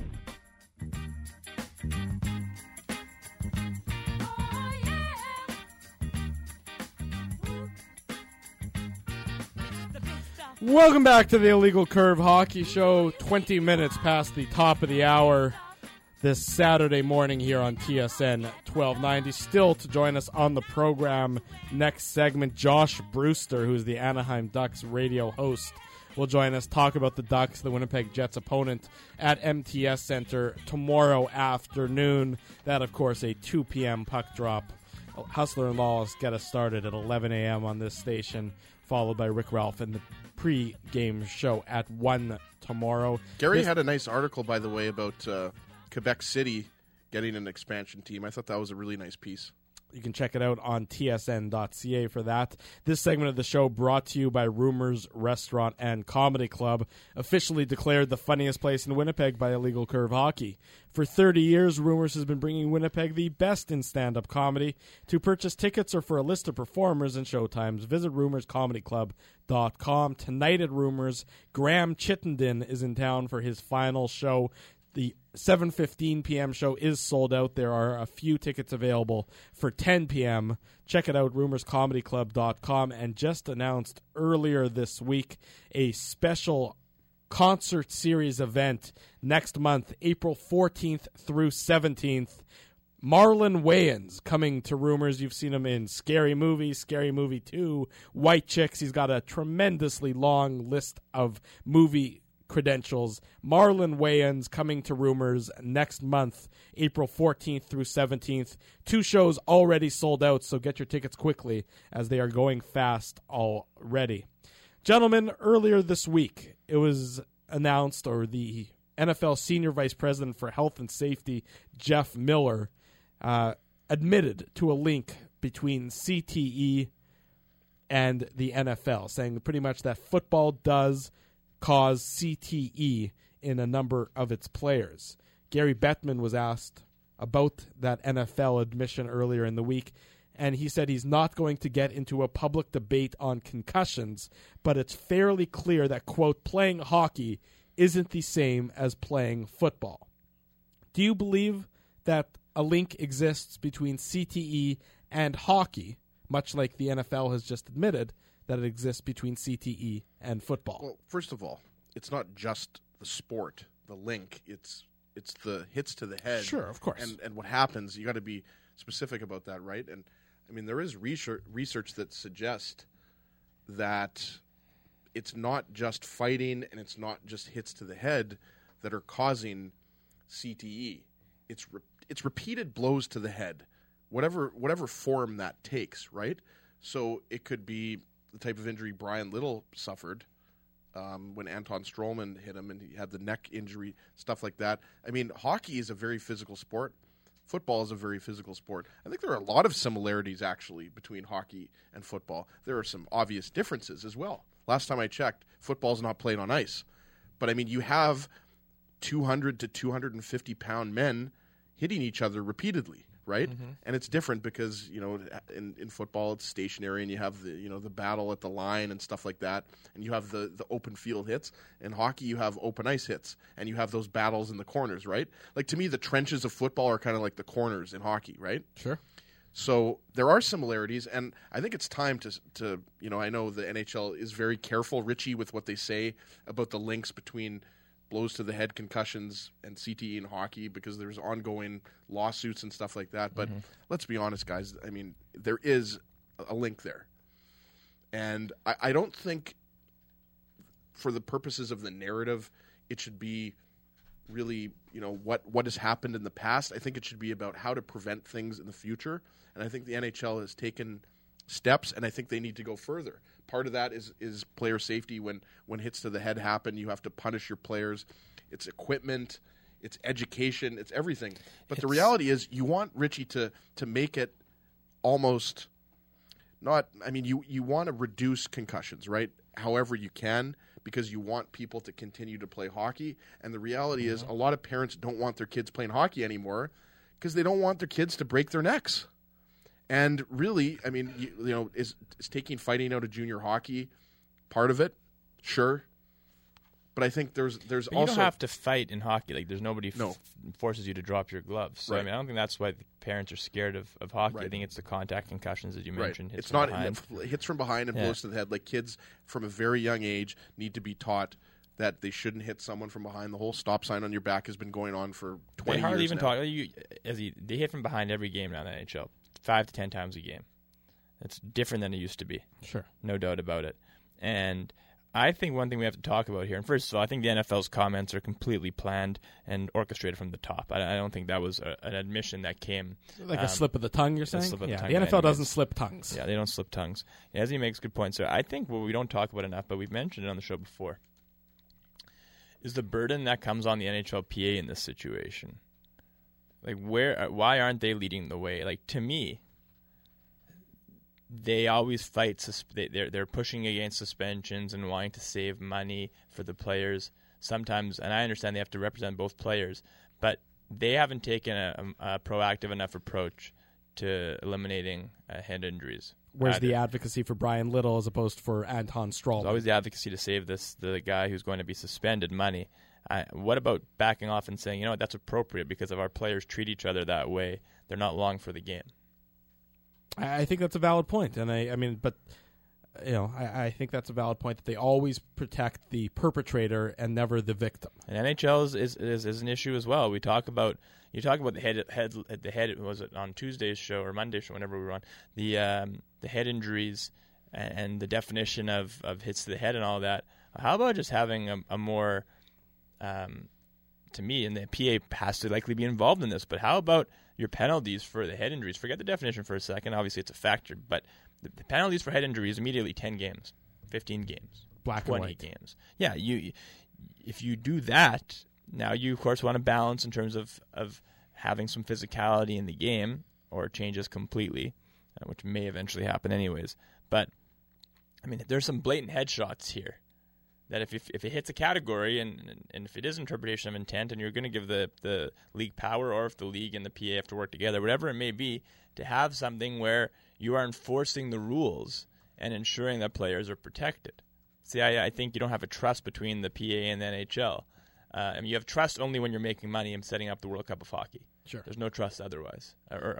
Welcome back to the Illegal Curve Hockey Show. 20 minutes past the top of the hour this Saturday morning here on TSN 1290. Still to join us on the program next segment, Josh Brewster, who's the Anaheim Ducks radio host, will join us, talk about the Ducks, the Winnipeg Jets opponent at MTS Center tomorrow afternoon. That, of course, a 2 p.m. puck drop. Hustler and Lawless get us started at 11 a.m. on this station, followed by Rick Ralph and the pre-game show at 1 tomorrow. Gary had a nice article, by the way, about Quebec City getting an expansion team. I thought that was a really nice piece. You can check it out on tsn.ca for that. This segment of the show brought to you by Rumors Restaurant and Comedy Club, officially declared the funniest place in Winnipeg by Illegal Curve Hockey. For 30 years, Rumors has been bringing Winnipeg the best in stand-up comedy. To purchase tickets or for a list of performers and showtimes, visit rumorscomedyclub.com. Tonight at Rumors, Graham Chittenden is in town for his final show. The 7:15 p.m. show is sold out. There are a few tickets available for 10 p.m. Check it out, rumorscomedyclub.com. And just announced earlier this week a special concert series event next month, April 14th through 17th. Marlon Wayans coming to rumors. You've seen him in Scary Movie, Scary Movie 2, White Chicks. He's got a tremendously long list of movie credentials. Marlon Wayans coming to rumors next month, April 14th through 17th. 2 shows already sold out, so get your tickets quickly as they are going fast already. Gentlemen, earlier this week, it was announced, or the NFL Senior Vice President for Health and Safety, Jeff Miller, admitted to a link between CTE and the NFL, saying pretty much that football does cause CTE in a number of its players. Gary Bettman was asked about that NFL admission earlier in the week, and he said he's not going to get into a public debate on concussions, but it's fairly clear that, quote, playing hockey isn't the same as playing football. Do you believe that a link exists between CTE and hockey, much like the NFL has just admitted that it exists between CTE and football? Well, first of all, it's not just the sport, the link. It's the hits to the head. Sure, of course. And what happens, you got to be specific about that, right? And, I mean, there is research that suggests that it's not just fighting and it's not just hits to the head that are causing CTE. It's repeated blows to the head, whatever form that takes, right? So it could be the type of injury Brian Little suffered when Anton Strollman hit him and he had the neck injury, stuff like that. I mean, hockey is a very physical sport. Football is a very physical sport. I think there are a lot of similarities, actually, between hockey and football. There are some obvious differences as well. Last time I checked, football's not played on ice. But, I mean, you have 200 to 250-pound men hitting each other repeatedly, right? Mm-hmm. And it's different because, you know, in football it's stationary and you have the battle at the line and stuff like that, and you have the open field hits. In hockey you have open ice hits and you have those battles in the corners, right? Like, to me, the trenches of football are kind of like the corners in hockey, right? Sure. So there are similarities, and I think it's time to you know, I know the NHL is very careful, Richie, with what they say about the links between blows to the head, concussions, and CTE in hockey, because there's ongoing lawsuits and stuff like that. But let's be honest, guys. I mean, there is a link there. And I don't think, for the purposes of the narrative, it should be really, you know, what has happened in the past. I think it should be about how to prevent things in the future. And I think the NHL has taken steps, and I think they need to go further. Part of that is player safety. When hits to the head happen, you have to punish your players. It's equipment, it's education, it's everything. But the reality is, you want Richie to make it almost not. I mean, you want to reduce concussions, right? However you can, because you want people to continue to play hockey. And the reality is, a lot of parents don't want their kids playing hockey anymore because they don't want their kids to break their necks. And really, I mean, you know, is taking fighting out of junior hockey part of it? Sure. But I think there's but also... You don't have to fight in hockey. Like, there's nobody forces you to drop your gloves. So, right. I mean, I don't think that's why the parents are scared of hockey. Right. I think it's the contact concussions that you mentioned. Right. Hits It's from not behind. hits from behind and blows to the head. Like, kids from a very young age need to be taught that they shouldn't hit someone from behind. The whole stop sign on your back has been going on for 20 years. They hardly even now. talk. They hit from behind every game now in the NHL, 5 to 10 times a game. It's different than it used to be. Sure. No doubt about it. And I think one thing we have to talk about here, and first of all, I think the NFL's comments are completely planned and orchestrated from the top. I don't think that was an admission that came... Like a slip of the tongue, you're saying? Slip of the tongue the NFL doesn't slip tongues. Yeah, they don't slip tongues. As he makes good points. So I think what we don't talk about enough, but we've mentioned it on the show before, is the burden that comes on the NHLPA in this situation. Like, why aren't they leading the way? Like, to me, they always fight. They're pushing against suspensions and wanting to save money for the players. Sometimes, and I understand they have to represent both players, but they haven't taken a proactive enough approach to eliminating head injuries. Where's the advocacy for Brian Little as opposed to for Anton Strollman? There's always the advocacy to save the guy who's going to be suspended money. What about backing off and saying, you know what, that's appropriate because if our players treat each other that way, they're not long for the game. I think that's a valid point, and I mean, but I think that's a valid point that they always protect the perpetrator and never the victim. And NHL is an issue as well. You talk about the head. Was it on Tuesday's show or Monday's show? Whenever we were on the head injuries and the definition of hits to the head and all that. How about just having a more to me, and the PA has to likely be involved in this, but how about your penalties for the head injuries? Forget the definition for a second. Obviously, it's a factor, but the penalties for head injuries immediately 10 games, 15 games, black 20 and white games. Yeah, if you do that, now you, of course, want to balance in terms of having some physicality in the game or changes completely, which may eventually happen anyways. But, I mean, there's some blatant headshots here. That if it hits a category and if it is interpretation of intent and you're going to give the league power, or if the league and the PA have to work together, whatever it may be, to have something where you are enforcing the rules and ensuring that players are protected. See, I think you don't have a trust between the PA and the NHL. I mean, you have trust only when you're making money and setting up the World Cup of Hockey. Sure. There's no trust otherwise.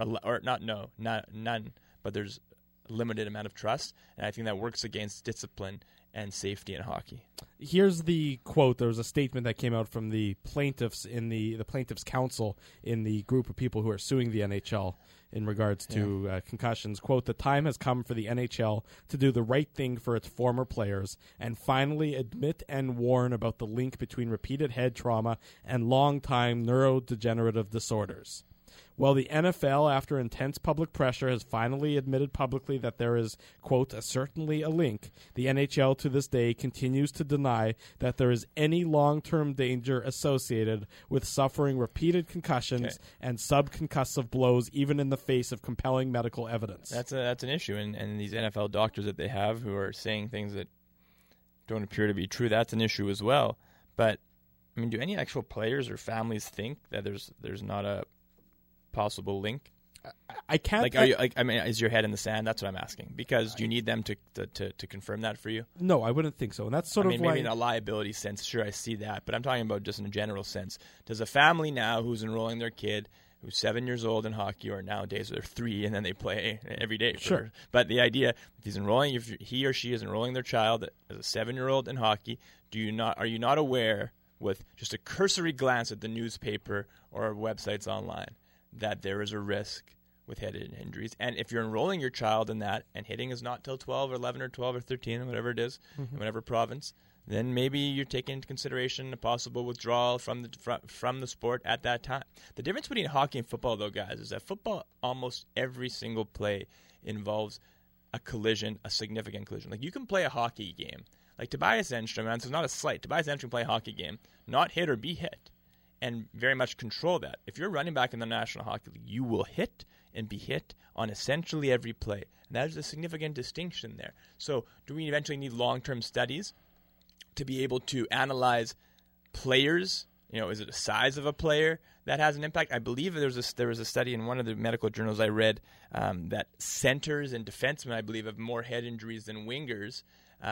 None, but there's a limited amount of trust, and I think that works against discipline and safety in hockey. Here's the quote. There was a statement that came out from the plaintiffs in the plaintiffs' council in the group of people who are suing the NHL in regards to concussions. Quote, "The time has come for the NHL to do the right thing for its former players and finally admit and warn about the link between repeated head trauma and long-time neurodegenerative disorders." Well, the NFL, after intense public pressure, has finally admitted publicly that there is, quote, certainly a link. The NHL to this day continues to deny that there is any long-term danger associated with suffering repeated concussions and subconcussive blows, even in the face of compelling medical evidence. That's an issue, and these NFL doctors that they have who are saying things that don't appear to be true, that's an issue as well. But, I mean, do any actual players or families think that there's not a possible link? I can't. Is your head in the sand? That's what I'm asking. Because do you need them to confirm that for you? No, I wouldn't think so. And that's sort of maybe in a liability sense. Sure, I see that, but I'm talking about just in a general sense. Does a family now who's enrolling their kid who's 7 years old in hockey, or nowadays they're 3 and then they play every day? Sure. But the idea, if he or she is enrolling their child as a 7-year-old in hockey, are you not aware, with just a cursory glance at the newspaper or websites online, that there is a risk with head injuries? And if you're enrolling your child in that, and hitting is not till 12 or 11 or 12 or 13 or whatever it is, in whatever province, then maybe you're taking into consideration a possible withdrawal from the sport at that time. The difference between hockey and football, though, guys, is that football, almost every single play involves a collision, a significant collision. Like, you can play a hockey game. Like Tobias Enstrom, and this is not a slight, Tobias Enstrom can play a hockey game, not hit or be hit, and very much control that. If you're running back in the National Hockey League, you will hit and be hit on essentially every play. And that is a significant distinction there. So do we eventually need long-term studies to be able to analyze players? Is it the size of a player that has an impact? I believe there was a study in one of the medical journals I read that centers and defensemen, I believe, have more head injuries than wingers.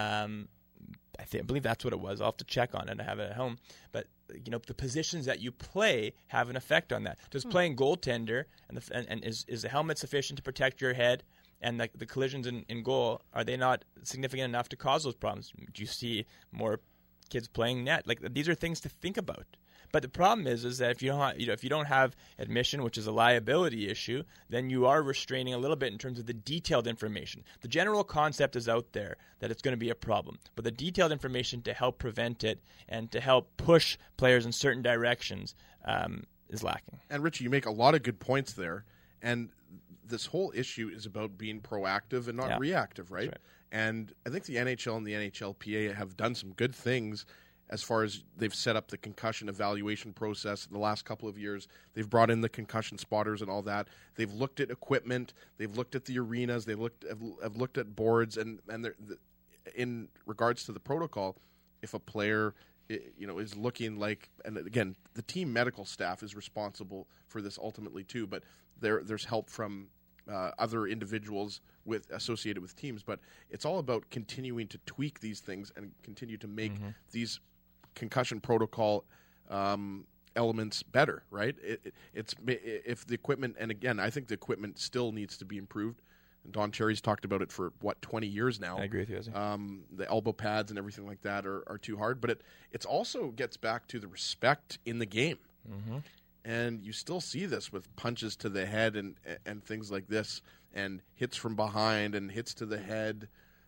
I believe that's what it was. I'll have to check on it. I have it at home. But the positions that you play have an effect on that. Does playing goaltender and is the helmet sufficient to protect your head? And the collisions in goal, are they not significant enough to cause those problems? Do you see more kids playing net? Like, these are things to think about. But the problem is that if you don't have admission, which is a liability issue, then you are restraining a little bit in terms of the detailed information. The general concept is out there that it's going to be a problem, but the detailed information to help prevent it and to help push players in certain directions is lacking. And Richie, you make a lot of good points there, and this whole issue is about being proactive and not reactive, right? And I think the NHL and the NHLPA have done some good things as far as they've set up the concussion evaluation process in the last couple of years. They've brought in the concussion spotters and all that. They've looked at equipment. They've looked at the arenas. Have looked at boards. And in regards to the protocol, if a player is looking like, and again, the team medical staff is responsible for this ultimately too, but there's help from other individuals associated with teams. But it's all about continuing to tweak these things and continue to make these concussion protocol elements better, right? If the equipment, and again, I think the equipment still needs to be improved. Don Cherry's talked about it for, 20 years now. I agree with you, Izzy. The elbow pads and everything like that are too hard. But it also gets back to the respect in the game. Mm-hmm. And you still see this with punches to the head and things like this, and hits from behind and hits to the head.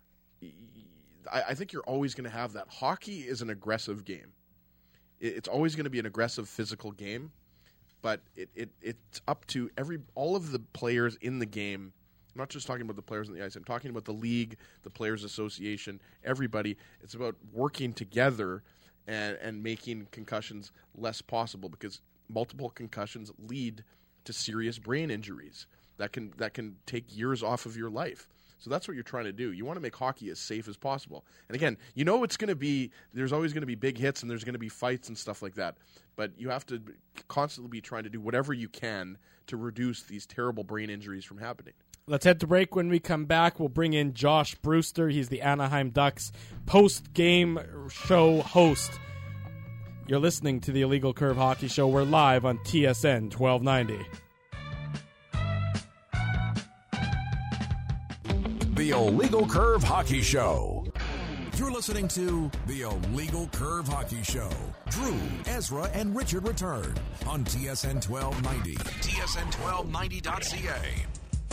I think you're always going to have that. Hockey is an aggressive game. It's always going to be an aggressive physical game, but it's up to all of the players in the game. I'm not just talking about the players on the ice. I'm talking about the league, the Players Association, everybody. It's about working together and making concussions less possible, because multiple concussions lead to serious brain injuries that can take years off of your life. So that's what you're trying to do. You want to make hockey as safe as possible. And again, it's going to be, there's always going to be big hits and there's going to be fights and stuff like that. But you have to constantly be trying to do whatever you can to reduce these terrible brain injuries from happening. Let's head to break. When we come back, we'll bring in Josh Brewster. He's the Anaheim Ducks post-game show host. You're listening to the Illegal Curve Hockey Show. We're live on TSN 1290. The Illegal Curve Hockey Show. You're listening to The Illegal Curve Hockey Show. Drew, Ezra, and Richard return on TSN 1290. TSN1290.ca.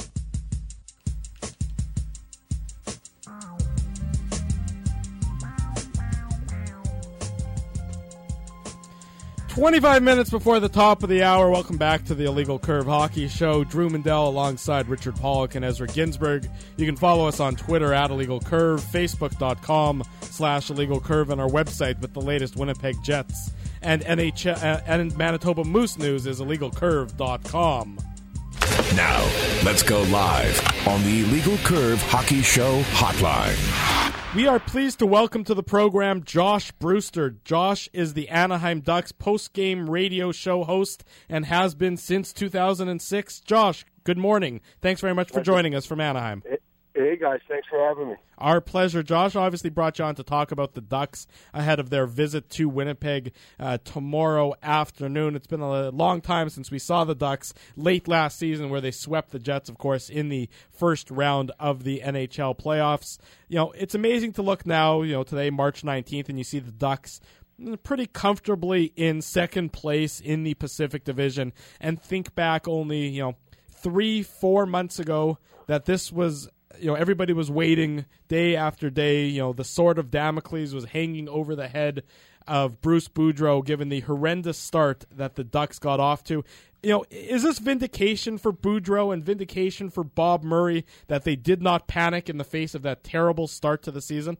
"25 minutes before the top of the hour." Welcome back to the Illegal Curve Hockey Show. Drew Mandel alongside Richard Pollock and Ezra Ginsberg. You can follow us on Twitter at Illegal Curve, Facebook.com/Illegal Curve, and our website with the latest Winnipeg Jets and NHL and Manitoba Moose news is IllegalCurve.com. Now, let's go live on the Illegal Curve Hockey Show hotline. We are pleased to welcome to the program Josh Brewster. Josh is the Anaheim Ducks post-game radio show host and has been since 2006. Josh, good morning. Thanks very much for joining us from Anaheim. Hey, guys. Thanks for having me. Our pleasure. Josh obviously brought you on to talk about the Ducks ahead of their visit to Winnipeg tomorrow afternoon. It's been a long time since we saw the Ducks late last season, where they swept the Jets, of course, in the first round of the NHL playoffs. It's amazing to look now, today, March 19th, and you see the Ducks pretty comfortably in second place in the Pacific Division, and think back only, 3-4 months ago that this was, everybody was waiting day after day. The sword of Damocles was hanging over the head of Bruce Boudreau, given the horrendous start that the Ducks got off to. Is this vindication for Boudreau and vindication for Bob Murray that they did not panic in the face of that terrible start to the season?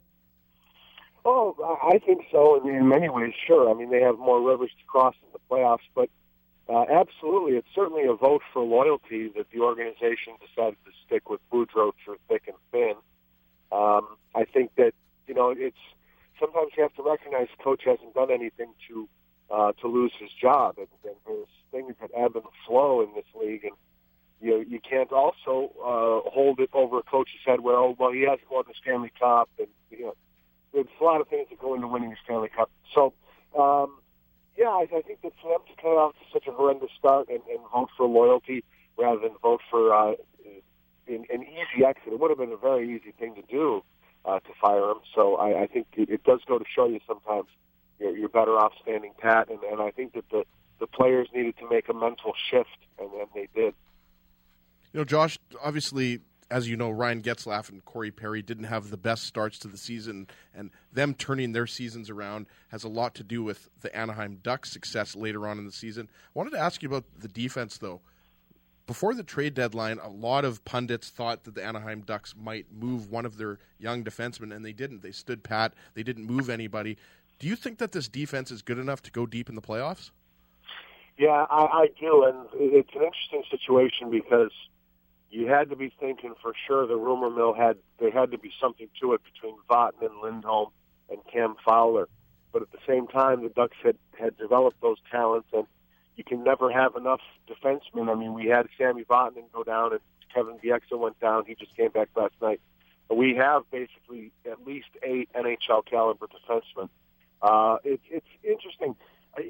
Oh, I think so. In many ways, sure. I mean, they have more rivers to cross in the playoffs, but absolutely, it's certainly a vote for loyalty that the organization decided to stick with Boudreau through thick and thin. I think that it's sometimes you have to recognize the coach hasn't done anything to lose his job, and there's things that ebb and flow in this league, and you can't also hold it over a coach's head. Well, he hasn't won the Stanley Cup, and there's a lot of things that go into winning the Stanley Cup. So. Yeah, I think that for them to cut off such a horrendous start and vote for loyalty rather than vote for an easy exit, it would have been a very easy thing to do to fire him. So I think it does go to show you sometimes you're better off standing pat, and I think that the players needed to make a mental shift, and they did. Josh, obviously, as you know, Ryan Getzlaf and Corey Perry didn't have the best starts to the season, and them turning their seasons around has a lot to do with the Anaheim Ducks' success later on in the season. I wanted to ask you about the defense, though. Before the trade deadline, a lot of pundits thought that the Anaheim Ducks might move one of their young defensemen, and they didn't. They stood pat. They didn't move anybody. Do you think that this defense is good enough to go deep in the playoffs? Yeah, I do, and it's an interesting situation because you had to be thinking for sure the rumor mill there had to be something to it between Vatanen, Lindholm, and Cam Fowler. But at the same time, the Ducks had developed those talents, and you can never have enough defensemen. I mean, we had Sammy Vatanen go down, and Kevin Bieksa went down. He just came back last night. We have basically at least 8 NHL caliber defensemen. It's interesting.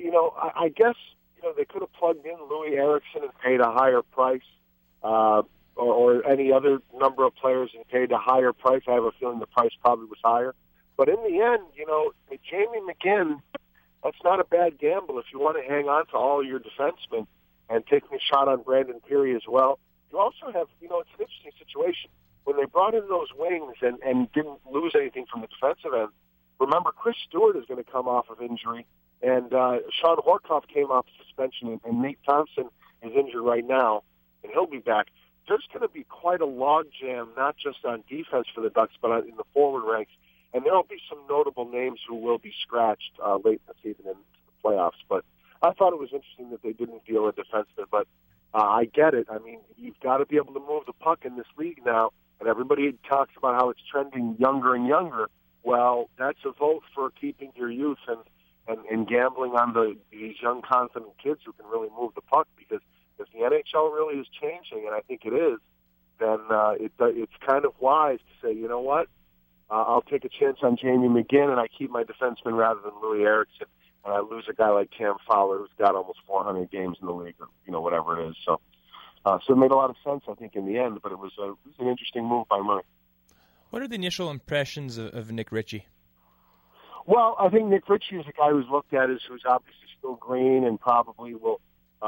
I guess they could have plugged in Louis Eriksson and paid a higher price. or any other number of players and paid a higher price. I have a feeling the price probably was higher. But in the end, Jamie McGinn, that's not a bad gamble if you want to hang on to all your defensemen and taking a shot on Brandon Peary as well. You also have, it's an interesting situation. When they brought in those wings and didn't lose anything from the defensive end, remember Chris Stewart is going to come off of injury, and Sean Horkoff came off suspension, and Nate Thompson is injured right now, and he'll be back. There's going to be quite a logjam, not just on defense for the Ducks, but in the forward ranks. And there will be some notable names who will be scratched late in the season into the playoffs. But I thought it was interesting that they didn't deal a defenseman. But I get it. I mean, you've got to be able to move the puck in this league now. And everybody talks about how it's trending younger and younger. Well, that's a vote for keeping your youth and gambling on these young, confident kids who can really move the puck. Because if the NHL really is changing, and I think it is, then it's kind of wise to say, you know what? I'll take a chance on Jamie McGinn, and I keep my defenseman rather than Louis Eriksson, and I lose a guy like Cam Fowler, who's got almost 400 games in the league, or whatever it is. So it made a lot of sense, I think, in the end. But it was an interesting move by Murray. What are the initial impressions of Nick Ritchie? Well, I think Nick Ritchie is a guy who's looked at as who's obviously still green and probably will,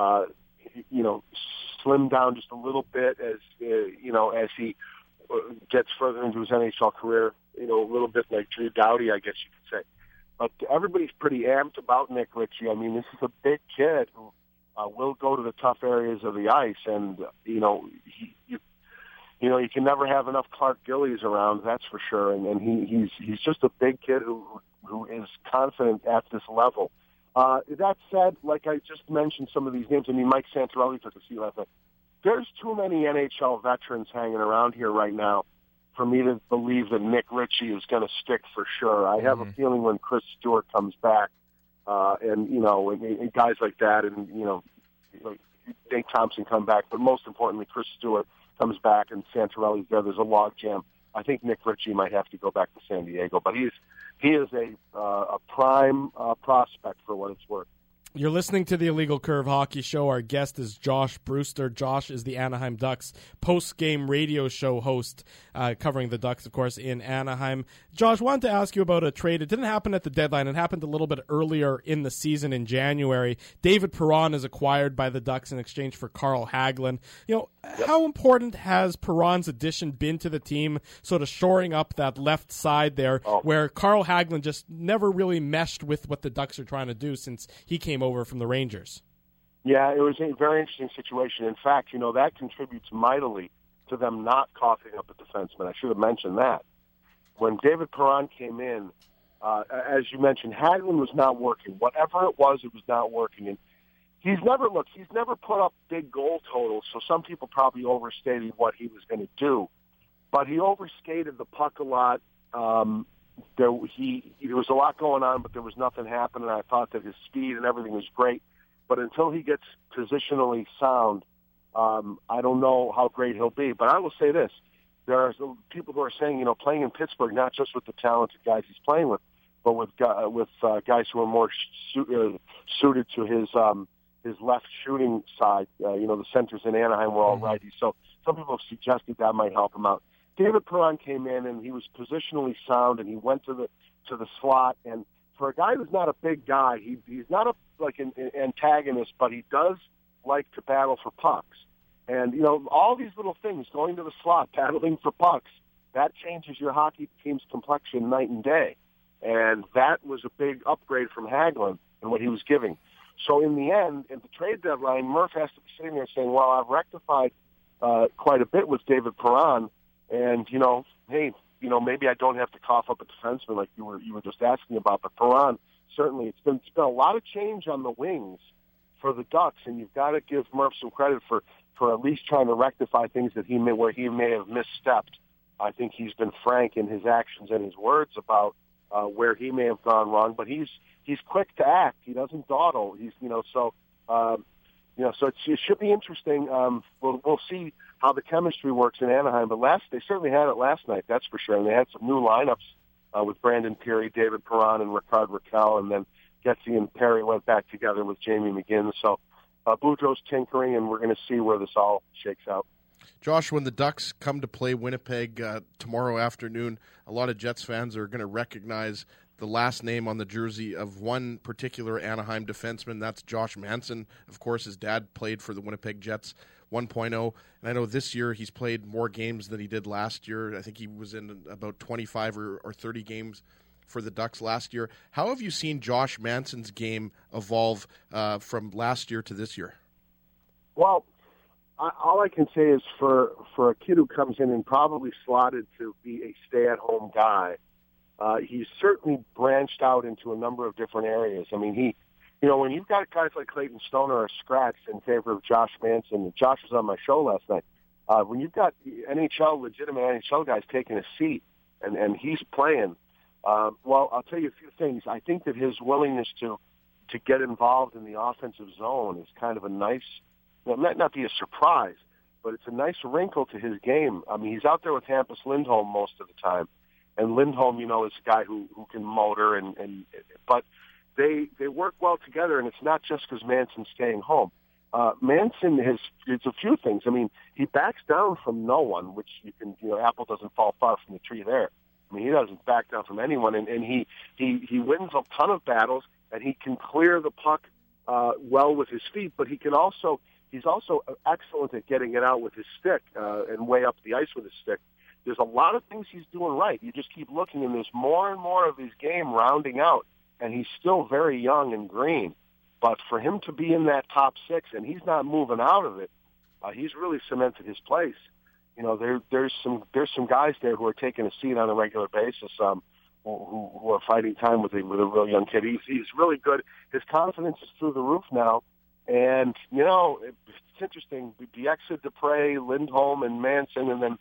slim down just a little bit as he gets further into his NHL career, a little bit like Drew Doughty, I guess you could say. But everybody's pretty amped about Nick Ritchie. I mean, this is a big kid who will go to the tough areas of the ice, and you can never have enough Clark Gillies around, that's for sure. And he's just a big kid who is confident at this level. That said, like I just mentioned, some of these names. I mean, Mike Santorelli took a seat last night. There's too many NHL veterans hanging around here right now for me to believe that Nick Ritchie is going to stick for sure. I have a feeling when Chris Stewart comes back, and guys like that, and Nate Thompson come back, but most importantly, Chris Stewart comes back and Santorelli's there. There's a logjam. I think Nick Ritchie might have to go back to San Diego, but he is a prime prospect for what it's worth. You're listening to the Illegal Curve Hockey Show. Our guest is Josh Brewster. Josh is the Anaheim Ducks post-game radio show host, covering the Ducks, of course, in Anaheim. Josh, wanted to ask you about a trade. It didn't happen at the deadline. It happened a little bit earlier in the season in January. David Perron is acquired by the Ducks in exchange for Carl Hagelin. How important has Perron's addition been to the team, sort of shoring up that left side there, where Carl Hagelin just never really meshed with what the Ducks are trying to do since he came over from the Rangers? Yeah, it was a very interesting situation. In fact, that contributes mightily to them not coughing up a defenseman. I should have mentioned that. When David Perron came in, as you mentioned, Hagelin was not working. Whatever it was not working. And he's never put up big goal totals, so some people probably overstated what he was going to do. But he overskated the puck a lot. There was a lot going on, but there was nothing happening. I thought that his speed and everything was great. But until he gets positionally sound, I don't know how great he'll be. But I will say this. There are people who are saying, playing in Pittsburgh, not just with the talented guys he's playing with, but with guys who are more suited to his left shooting side. The centers in Anaheim were all righty. So some people have suggested that might help him out. David Perron came in, and he was positionally sound, and he went to the slot. And for a guy who's not a big guy, he's not an antagonist, but he does like to battle for pucks. And, all these little things, going to the slot, battling for pucks, that changes your hockey team's complexion night and day. And that was a big upgrade from Hagelin and what he was giving. So in the end, at the trade deadline, Murph has to be sitting there saying, well, I've rectified quite a bit with David Perron. And, hey, maybe I don't have to cough up a defenseman like you were just asking about. But Perron, certainly, it's been a lot of change on the wings for the Ducks, and you've got to give Murph some credit for at least trying to rectify things where he may have misstepped. I think he's been frank in his actions and his words about where he may have gone wrong. But he's quick to act. He doesn't dawdle. So it should be interesting. We'll see how the chemistry works in Anaheim. But they certainly had it last night, that's for sure. And they had some new lineups with Brandon Peary, David Perron, and Ricard Raquel. And then Getzy and Perry went back together with Jamie McGinn. So Boudreau's tinkering, and we're going to see where this all shakes out. Josh, when the Ducks come to play Winnipeg tomorrow afternoon, a lot of Jets fans are going to recognize the last name on the jersey of one particular Anaheim defenseman. That's Josh Manson. Of course, his dad played for the Winnipeg Jets 1.0. And I know this year he's played more games than he did last year. I think he was in about 25 or 30 games for the Ducks last year. How have you seen Josh Manson's game evolve from last year to this year? Well, all I can say is for a kid who comes in and probably slotted to be a stay-at-home guy, he's certainly branched out into a number of different areas. I mean, when you've got guys like Clayton Stoner are scratched in favor of Josh Manson, Josh was on my show last night, when you've got legitimate NHL guys taking a seat and he's playing, well, I'll tell you a few things. I think that his willingness to get involved in the offensive zone is kind of a nice, it might not be a surprise, but it's a nice wrinkle to his game. I mean, he's out there with Hampus Lindholm most of the time. And Lindholm, is a guy who can motor, but they work well together, and it's not just because Manson's staying home. Manson it's a few things. I mean, he backs down from no one, which apple doesn't fall far from the tree there. I mean, he doesn't back down from anyone, and he wins a ton of battles, and he can clear the puck well with his feet, but he's also excellent at getting it out with his stick and way up the ice with his stick. There's a lot of things he's doing right. You just keep looking, and there's more and more of his game rounding out, and he's still very young and green. But for him to be in that top six, and he's not moving out of it, he's really cemented his place. There's some guys there who are taking a seat on a regular basis, who are fighting time with a real young kid. He's really good. His confidence is through the roof now. And, it's interesting. Bieksa, Dupre, Lindholm, and Manson, and then,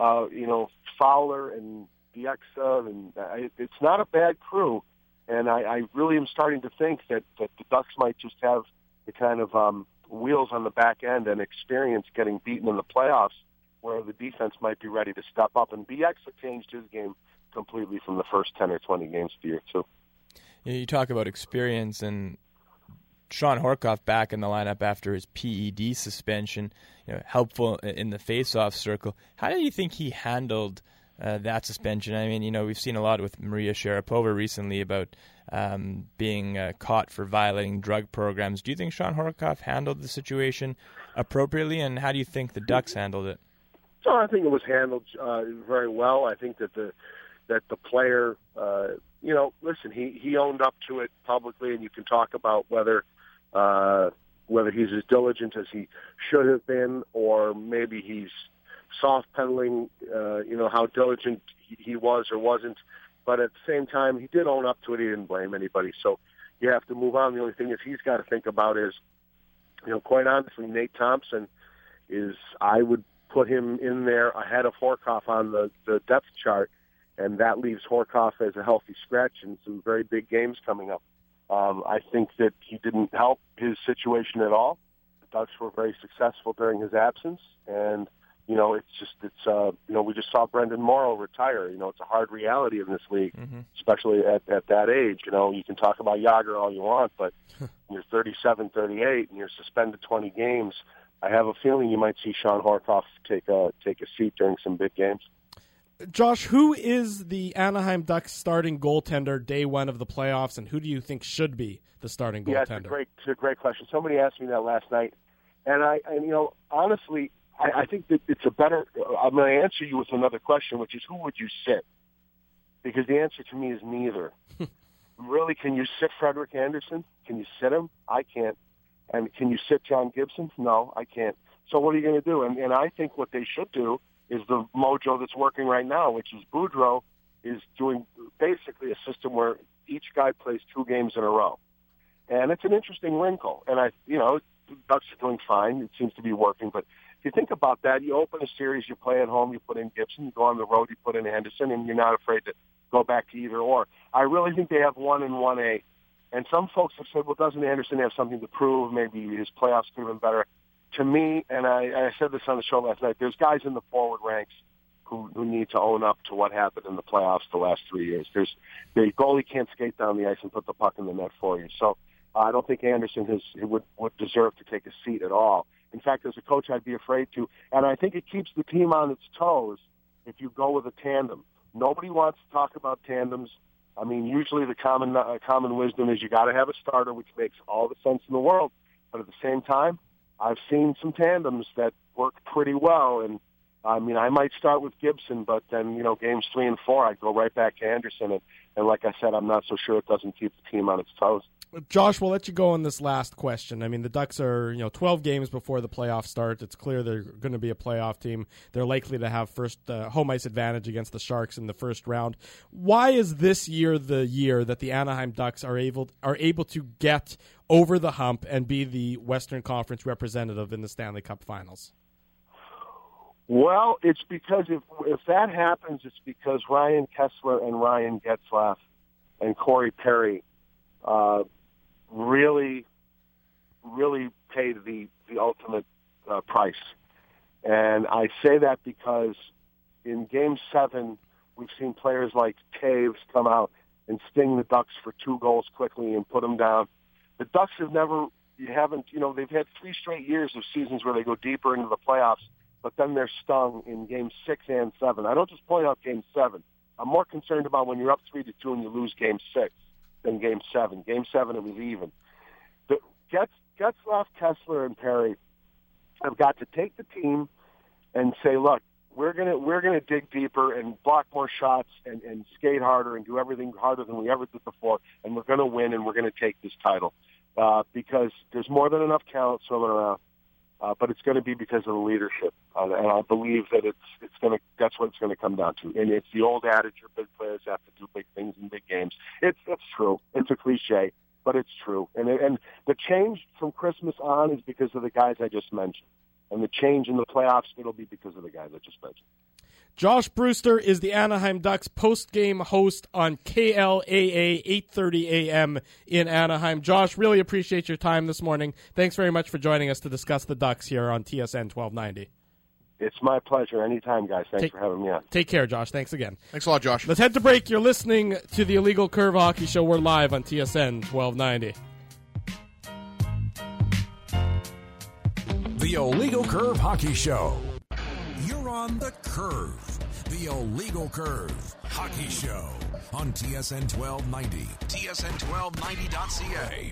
Fowler and Bieksa. And it's not a bad crew. And I really am starting to think that the Ducks might just have the kind of wheels on the back end and experience getting beaten in the playoffs where the defense might be ready to step up. And Bieksa changed his game completely from the first 10 or 20 games of the year, too. You talk about experience, and Sean Horcoff back in the lineup after his PED suspension, helpful in the face-off circle. How do you think he handled that suspension? I mean, we've seen a lot with Maria Sharapova recently about being caught for violating drug programs. Do you think Sean Horcoff handled the situation appropriately, and how do you think the Ducks handled it? So I think it was handled very well. I think that the player, listen, he owned up to it publicly, and you can talk about whether he's as diligent as he should have been, or maybe he's soft pedaling, how diligent he was or wasn't. But at the same time, he did own up to it. He didn't blame anybody. So you have to move on. The only thing that he's got to think about is, quite honestly, Nate Thompson I would put him in there ahead of Horcoff on the depth chart, and that leaves Horcoff as a healthy scratch in some very big games coming up. I think that he didn't help his situation at all. The Ducks were very successful during his absence, and we just saw Brendan Morrow retire. It's a hard reality in this league, especially at that age. You can talk about Jágr all you want, but you're 37, 38, and you're suspended 20 games. I have a feeling you might see Sean Horcoff take a seat during some big games. Josh, who is the Anaheim Ducks starting goaltender day one of the playoffs, and who do you think should be the starting goaltender? Yeah, it's a great question. Somebody asked me that last night, and honestly, I think that it's a better. I'm going to answer you with another question, which is who would you sit? Because the answer to me is neither. Really, can you sit Frederik Andersen? Can you sit him? I can't. And can you sit John Gibson? No, I can't. So what are you going to do? And I think what they should do is the mojo that's working right now, which is Boudreau is doing basically a system where each guy plays 2 games in a row. And it's an interesting wrinkle. And the Ducks are doing fine. It seems to be working. But if you think about that, you open a series, you play at home, you put in Gibson, you go on the road, you put in Anderson, and you're not afraid to go back to either or. I really think they have 1 and 1A. And some folks have said, well, doesn't Anderson have something to prove? Maybe his playoffs could have been better. To me, and I said this on the show last night, there's guys in the forward ranks who need to own up to what happened in the playoffs the last 3 years. The goalie can't skate down the ice and put the puck in the net for you. So I don't think Anderson would deserve to take a seat at all. In fact, as a coach, I'd be afraid to. And I think it keeps the team on its toes if you go with a tandem. Nobody wants to talk about tandems. I mean, usually the common wisdom is you got to have a starter, which makes all the sense in the world. But at the same time, I've seen some tandems that work pretty well. And, I mean, I might start with Gibson, but then, games 3 and 4, I'd go right back to Anderson. And like I said, I'm not so sure it doesn't keep the team on its toes. Josh, we'll let you go on this last question. I mean, the Ducks are 12 games before the playoffs start. It's clear they're going to be a playoff team. They're likely to have first home ice advantage against the Sharks in the first round. Why is this year the year that the Anaheim Ducks are able to get over the hump and be the Western Conference representative in the Stanley Cup Finals? Well, it's because if that happens, it's because Ryan Kesler and Ryan Getzlaf and Corey Perry really paid the ultimate price. And I say that because in Game 7, we've seen players like Taves come out and sting the Ducks for 2 goals quickly and put them down. The Ducks they've had 3 straight years of seasons where they go deeper into the playoffs, but then they're stung in Game 6 and 7. I don't just point out Game 7. I'm more concerned about when you're up 3-2 and you lose Game 6 than Game 7. Game 7, it was even. Getzlaf, Kesler, and Perry have got to take the team and say, look, we're gonna dig deeper and block more shots and skate harder and do everything harder than we ever did before, and we're going to win and we're going to take this title because there's more than enough talent swimming around. But it's going to be because of the leadership, and I believe that that's what it's going to come down to. And it's the old adage: your big players have to do big things in big games. It's true. It's a cliche, but it's true. And the change from Christmas on is because of the guys I just mentioned, and the change in the playoffs it'll be because of the guys I just mentioned. Josh Brewster is the Anaheim Ducks post-game host on KLAA 8:30 a.m. in Anaheim. Josh, really appreciate your time this morning. Thanks very much for joining us to discuss the Ducks here on TSN 1290. It's my pleasure. Anytime, guys. Thanks for having me on. Take care, Josh. Thanks again. Thanks a lot, Josh. Let's head to break. You're listening to the Illegal Curve Hockey Show. We're live on TSN 1290. The Illegal Curve Hockey Show. You're on the Curve. The Illegal Curve Hockey Show on TSN 1290. TSN1290.ca.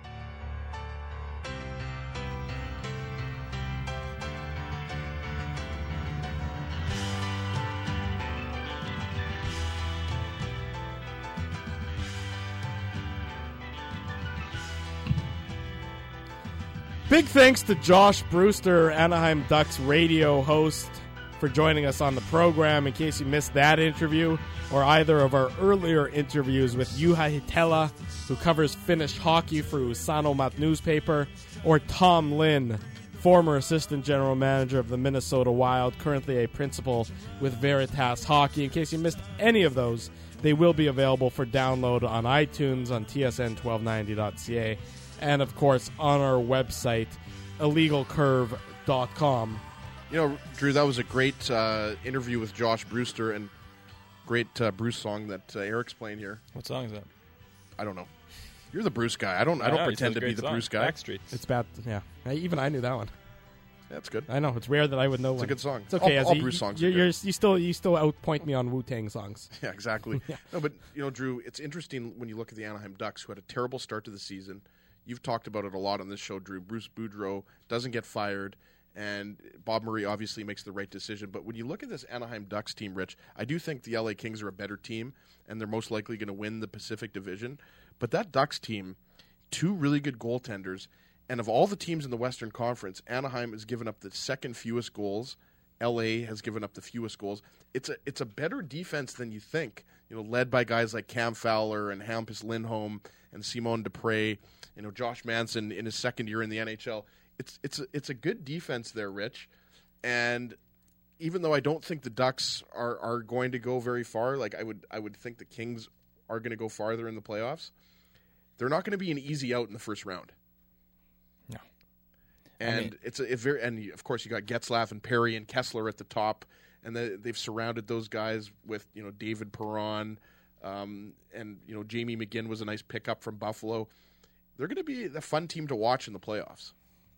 Big thanks to Josh Brewster, Anaheim Ducks radio host, for joining us on the program. In case you missed that interview or either of our earlier interviews with Juha Hitela, who covers Finnish hockey for Sanomat newspaper, or Tom Lynn, former assistant general manager of the Minnesota Wild, currently a principal with Veritas Hockey. In case you missed any of those, they will be available for download on iTunes, on tsn1290.ca, and, of course, on our website, illegalcurve.com. Drew, that was a great interview with Josh Brewster, and great Bruce song that Eric's playing here. What song is that? I don't know. You're the Bruce guy. I don't pretend to be the Bruce guy. Backstreet. It's bad, yeah. Even I knew that one. That's good. I know, it's rare that I would know one. It's a good song. It's okay. All Bruce songs are good. You still outpoint me on Wu-Tang songs. Yeah, exactly. Yeah. No, but, Drew, it's interesting when you look at the Anaheim Ducks, who had a terrible start to the season. You've talked about it a lot on this show, Drew. Bruce Boudreau doesn't get fired, and Bob Murray obviously makes the right decision. But when you look at this Anaheim Ducks team, Rich, I do think the LA Kings are a better team, and they're most likely going to win the Pacific Division. But that Ducks team, 2 really good goaltenders, and of all the teams in the Western Conference, Anaheim has given up the second fewest goals. LA has given up the fewest goals. It's a better defense than you think, led by guys like Cam Fowler and Hampus Lindholm and Simon Dupre, Josh Manson in his second year in the NHL. It's a good defense there, Rich. And even though I don't think the Ducks are going to go very far, like I would think the Kings are going to go farther in the playoffs, they're not going to be an easy out in the first round. No. And and of course you got Getzlaf and Perry and Kesler at the top, and they've surrounded those guys with David Perron, and Jamie McGinn was a nice pickup from Buffalo. They're going to be a fun team to watch in the playoffs.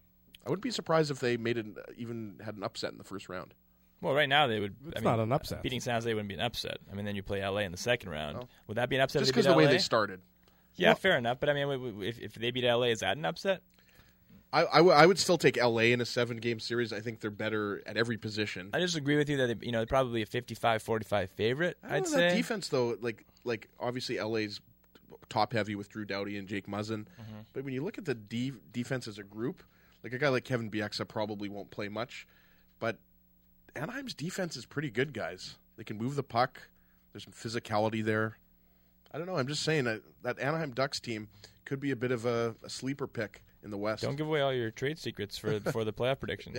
I wouldn't be surprised if they even had an upset in the first round. Well, right now they would. It's not an upset. Beating San Jose wouldn't be an upset. I mean, then you play LA in the second round. Oh. Would that be an upset? Just because because the way they started. Yeah, well, fair enough. But I mean, if they beat LA, is that an upset? I would still take LA in a 7-game series. I think they're better at every position. I just agree with you that they're probably a 55-45 favorite. I'd say that defense though, like obviously LA's top heavy with Drew Doughty and Jake Muzzin, but when you look at the defense as a group, like a guy like Kevin Bieksa probably won't play much, but Anaheim's defense is pretty good, guys. They can move the puck. There's some physicality there. I don't know. I'm just saying that Anaheim Ducks team could be a bit of a sleeper pick in the West. Don't give away all your trade secrets for the playoff predictions.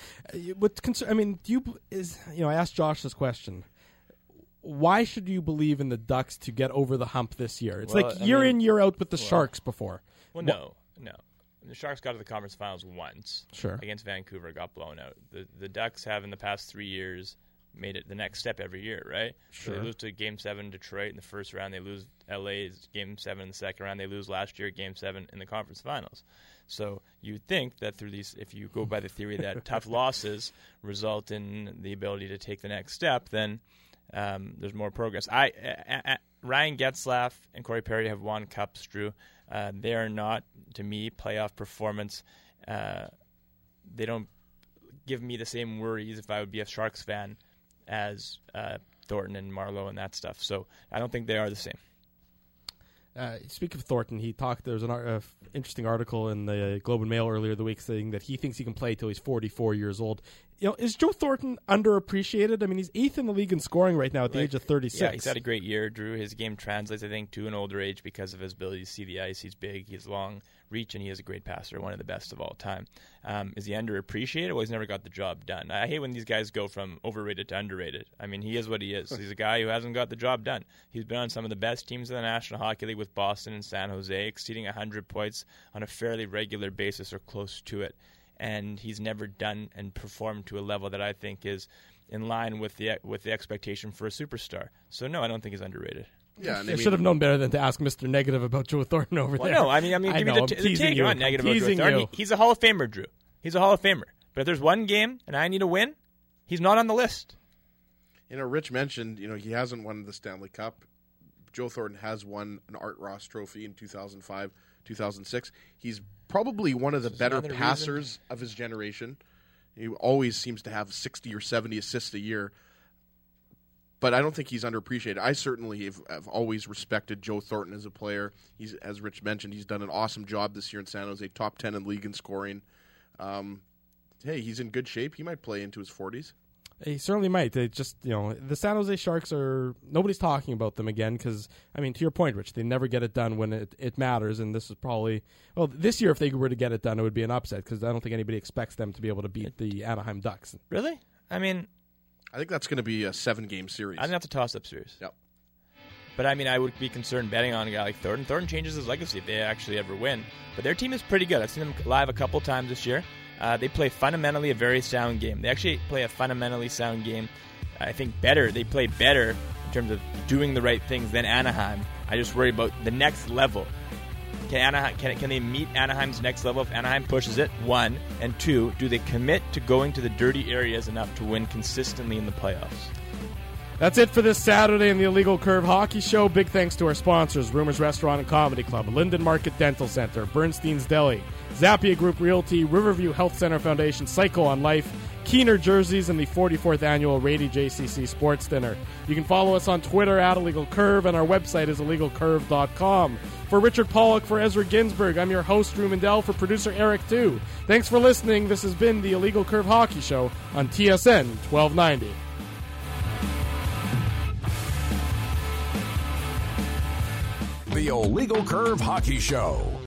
I asked Josh this question. Why should you believe in the Ducks to get over the hump this year? It's year in, year out with the Sharks before. Well, no. The Sharks got to the conference finals once. Sure. Against Vancouver, got blown out. The Ducks have in the past 3 years made it the next step every year, right? Sure. So they lose to Game 7 Detroit in the first round. They lose LA's Game 7 in the second round. They lose last year Game 7 in the conference finals. So you'd think that through these, if you go by the theory that tough losses result in the ability to take the next step, then there's more progress. Ryan Getzlaf and Corey Perry have won cups, Drew. They are not, to me, playoff performance. They don't give me the same worries if I would be a Sharks fan as Thornton and Marleau and that stuff. So I don't think they are the same. Speaking of Thornton, there was an interesting article in the Globe and Mail earlier the week saying that he thinks he can play till he's 44 years old. Is Joe Thornton underappreciated? I mean, he's 8th in the league in scoring right now at the age of 36. Yeah, he's had a great year, Drew. His game translates, I think, to an older age because of his ability to see the ice. He's big, he has long reach, and he is a great passer, one of the best of all time. Is he underappreciated? Well, he's never got the job done. I hate when these guys go from overrated to underrated. I mean, he is what he is. He's a guy who hasn't got the job done. He's been on some of the best teams in the National Hockey League with Boston and San Jose, exceeding 100 points on a fairly regular basis or close to it. And he's never done and performed to a level that I think is in line with the expectation for a superstar. So, no, I don't think he's underrated. Yeah, I should have known better than to ask Mr. Negative about Joe Thornton over there. No, I mean, give me the take. You're not negative about Joe Thornton. He's a Hall of Famer, Drew. He's a Hall of Famer. But if there's one game and I need a win, he's not on the list. Rich mentioned, he hasn't won the Stanley Cup. Joe Thornton has won an Art Ross Trophy in 2005, 2006. He's probably one of the better passers of his generation. He always seems to have 60 or 70 assists a year. But I don't think he's underappreciated. I certainly have always respected Joe Thornton as a player. As Rich mentioned, he's done an awesome job this year in San Jose, top 10 in league in scoring. Hey, he's in good shape. He might play into his 40s. He certainly might. They just, the San Jose Sharks nobody's talking about them again because, I mean, to your point, Rich, they never get it done when it matters, and this is probably, this year if they were to get it done, it would be an upset because I don't think anybody expects them to be able to beat the Anaheim Ducks. Really? I mean, I think that's going to be a 7-game series. I think that's a toss-up series. Yep. But, I mean, I would be concerned betting on a guy like Thornton. Thornton changes his legacy if they actually ever win. But their team is pretty good. I've seen them live a couple times this year. They play fundamentally a very sound game. They actually play a fundamentally sound game. I think better. They play better in terms of doing the right things than Anaheim. I just worry about the next level. Can they meet Anaheim's next level if Anaheim pushes it? 1. And 2, do they commit to going to the dirty areas enough to win consistently in the playoffs? That's it for this Saturday in the Illegal Curve Hockey Show. Big thanks to our sponsors, Rumors Restaurant and Comedy Club, Linden Market Dental Center, Bernstein's Deli, Zappia Group Realty, Riverview Health Center Foundation, Cycle on Life, Keener Jerseys, and the 44th Annual Rady JCC Sports Dinner. You can follow us on Twitter at Illegal Curve, and our website is illegalcurve.com. For Richard Pollock, for Ezra Ginsburg, I'm your host, Drew Mandel, for producer Eric too. Thanks for listening. This has been the Illegal Curve Hockey Show on TSN 1290. The Illegal Curve Hockey Show.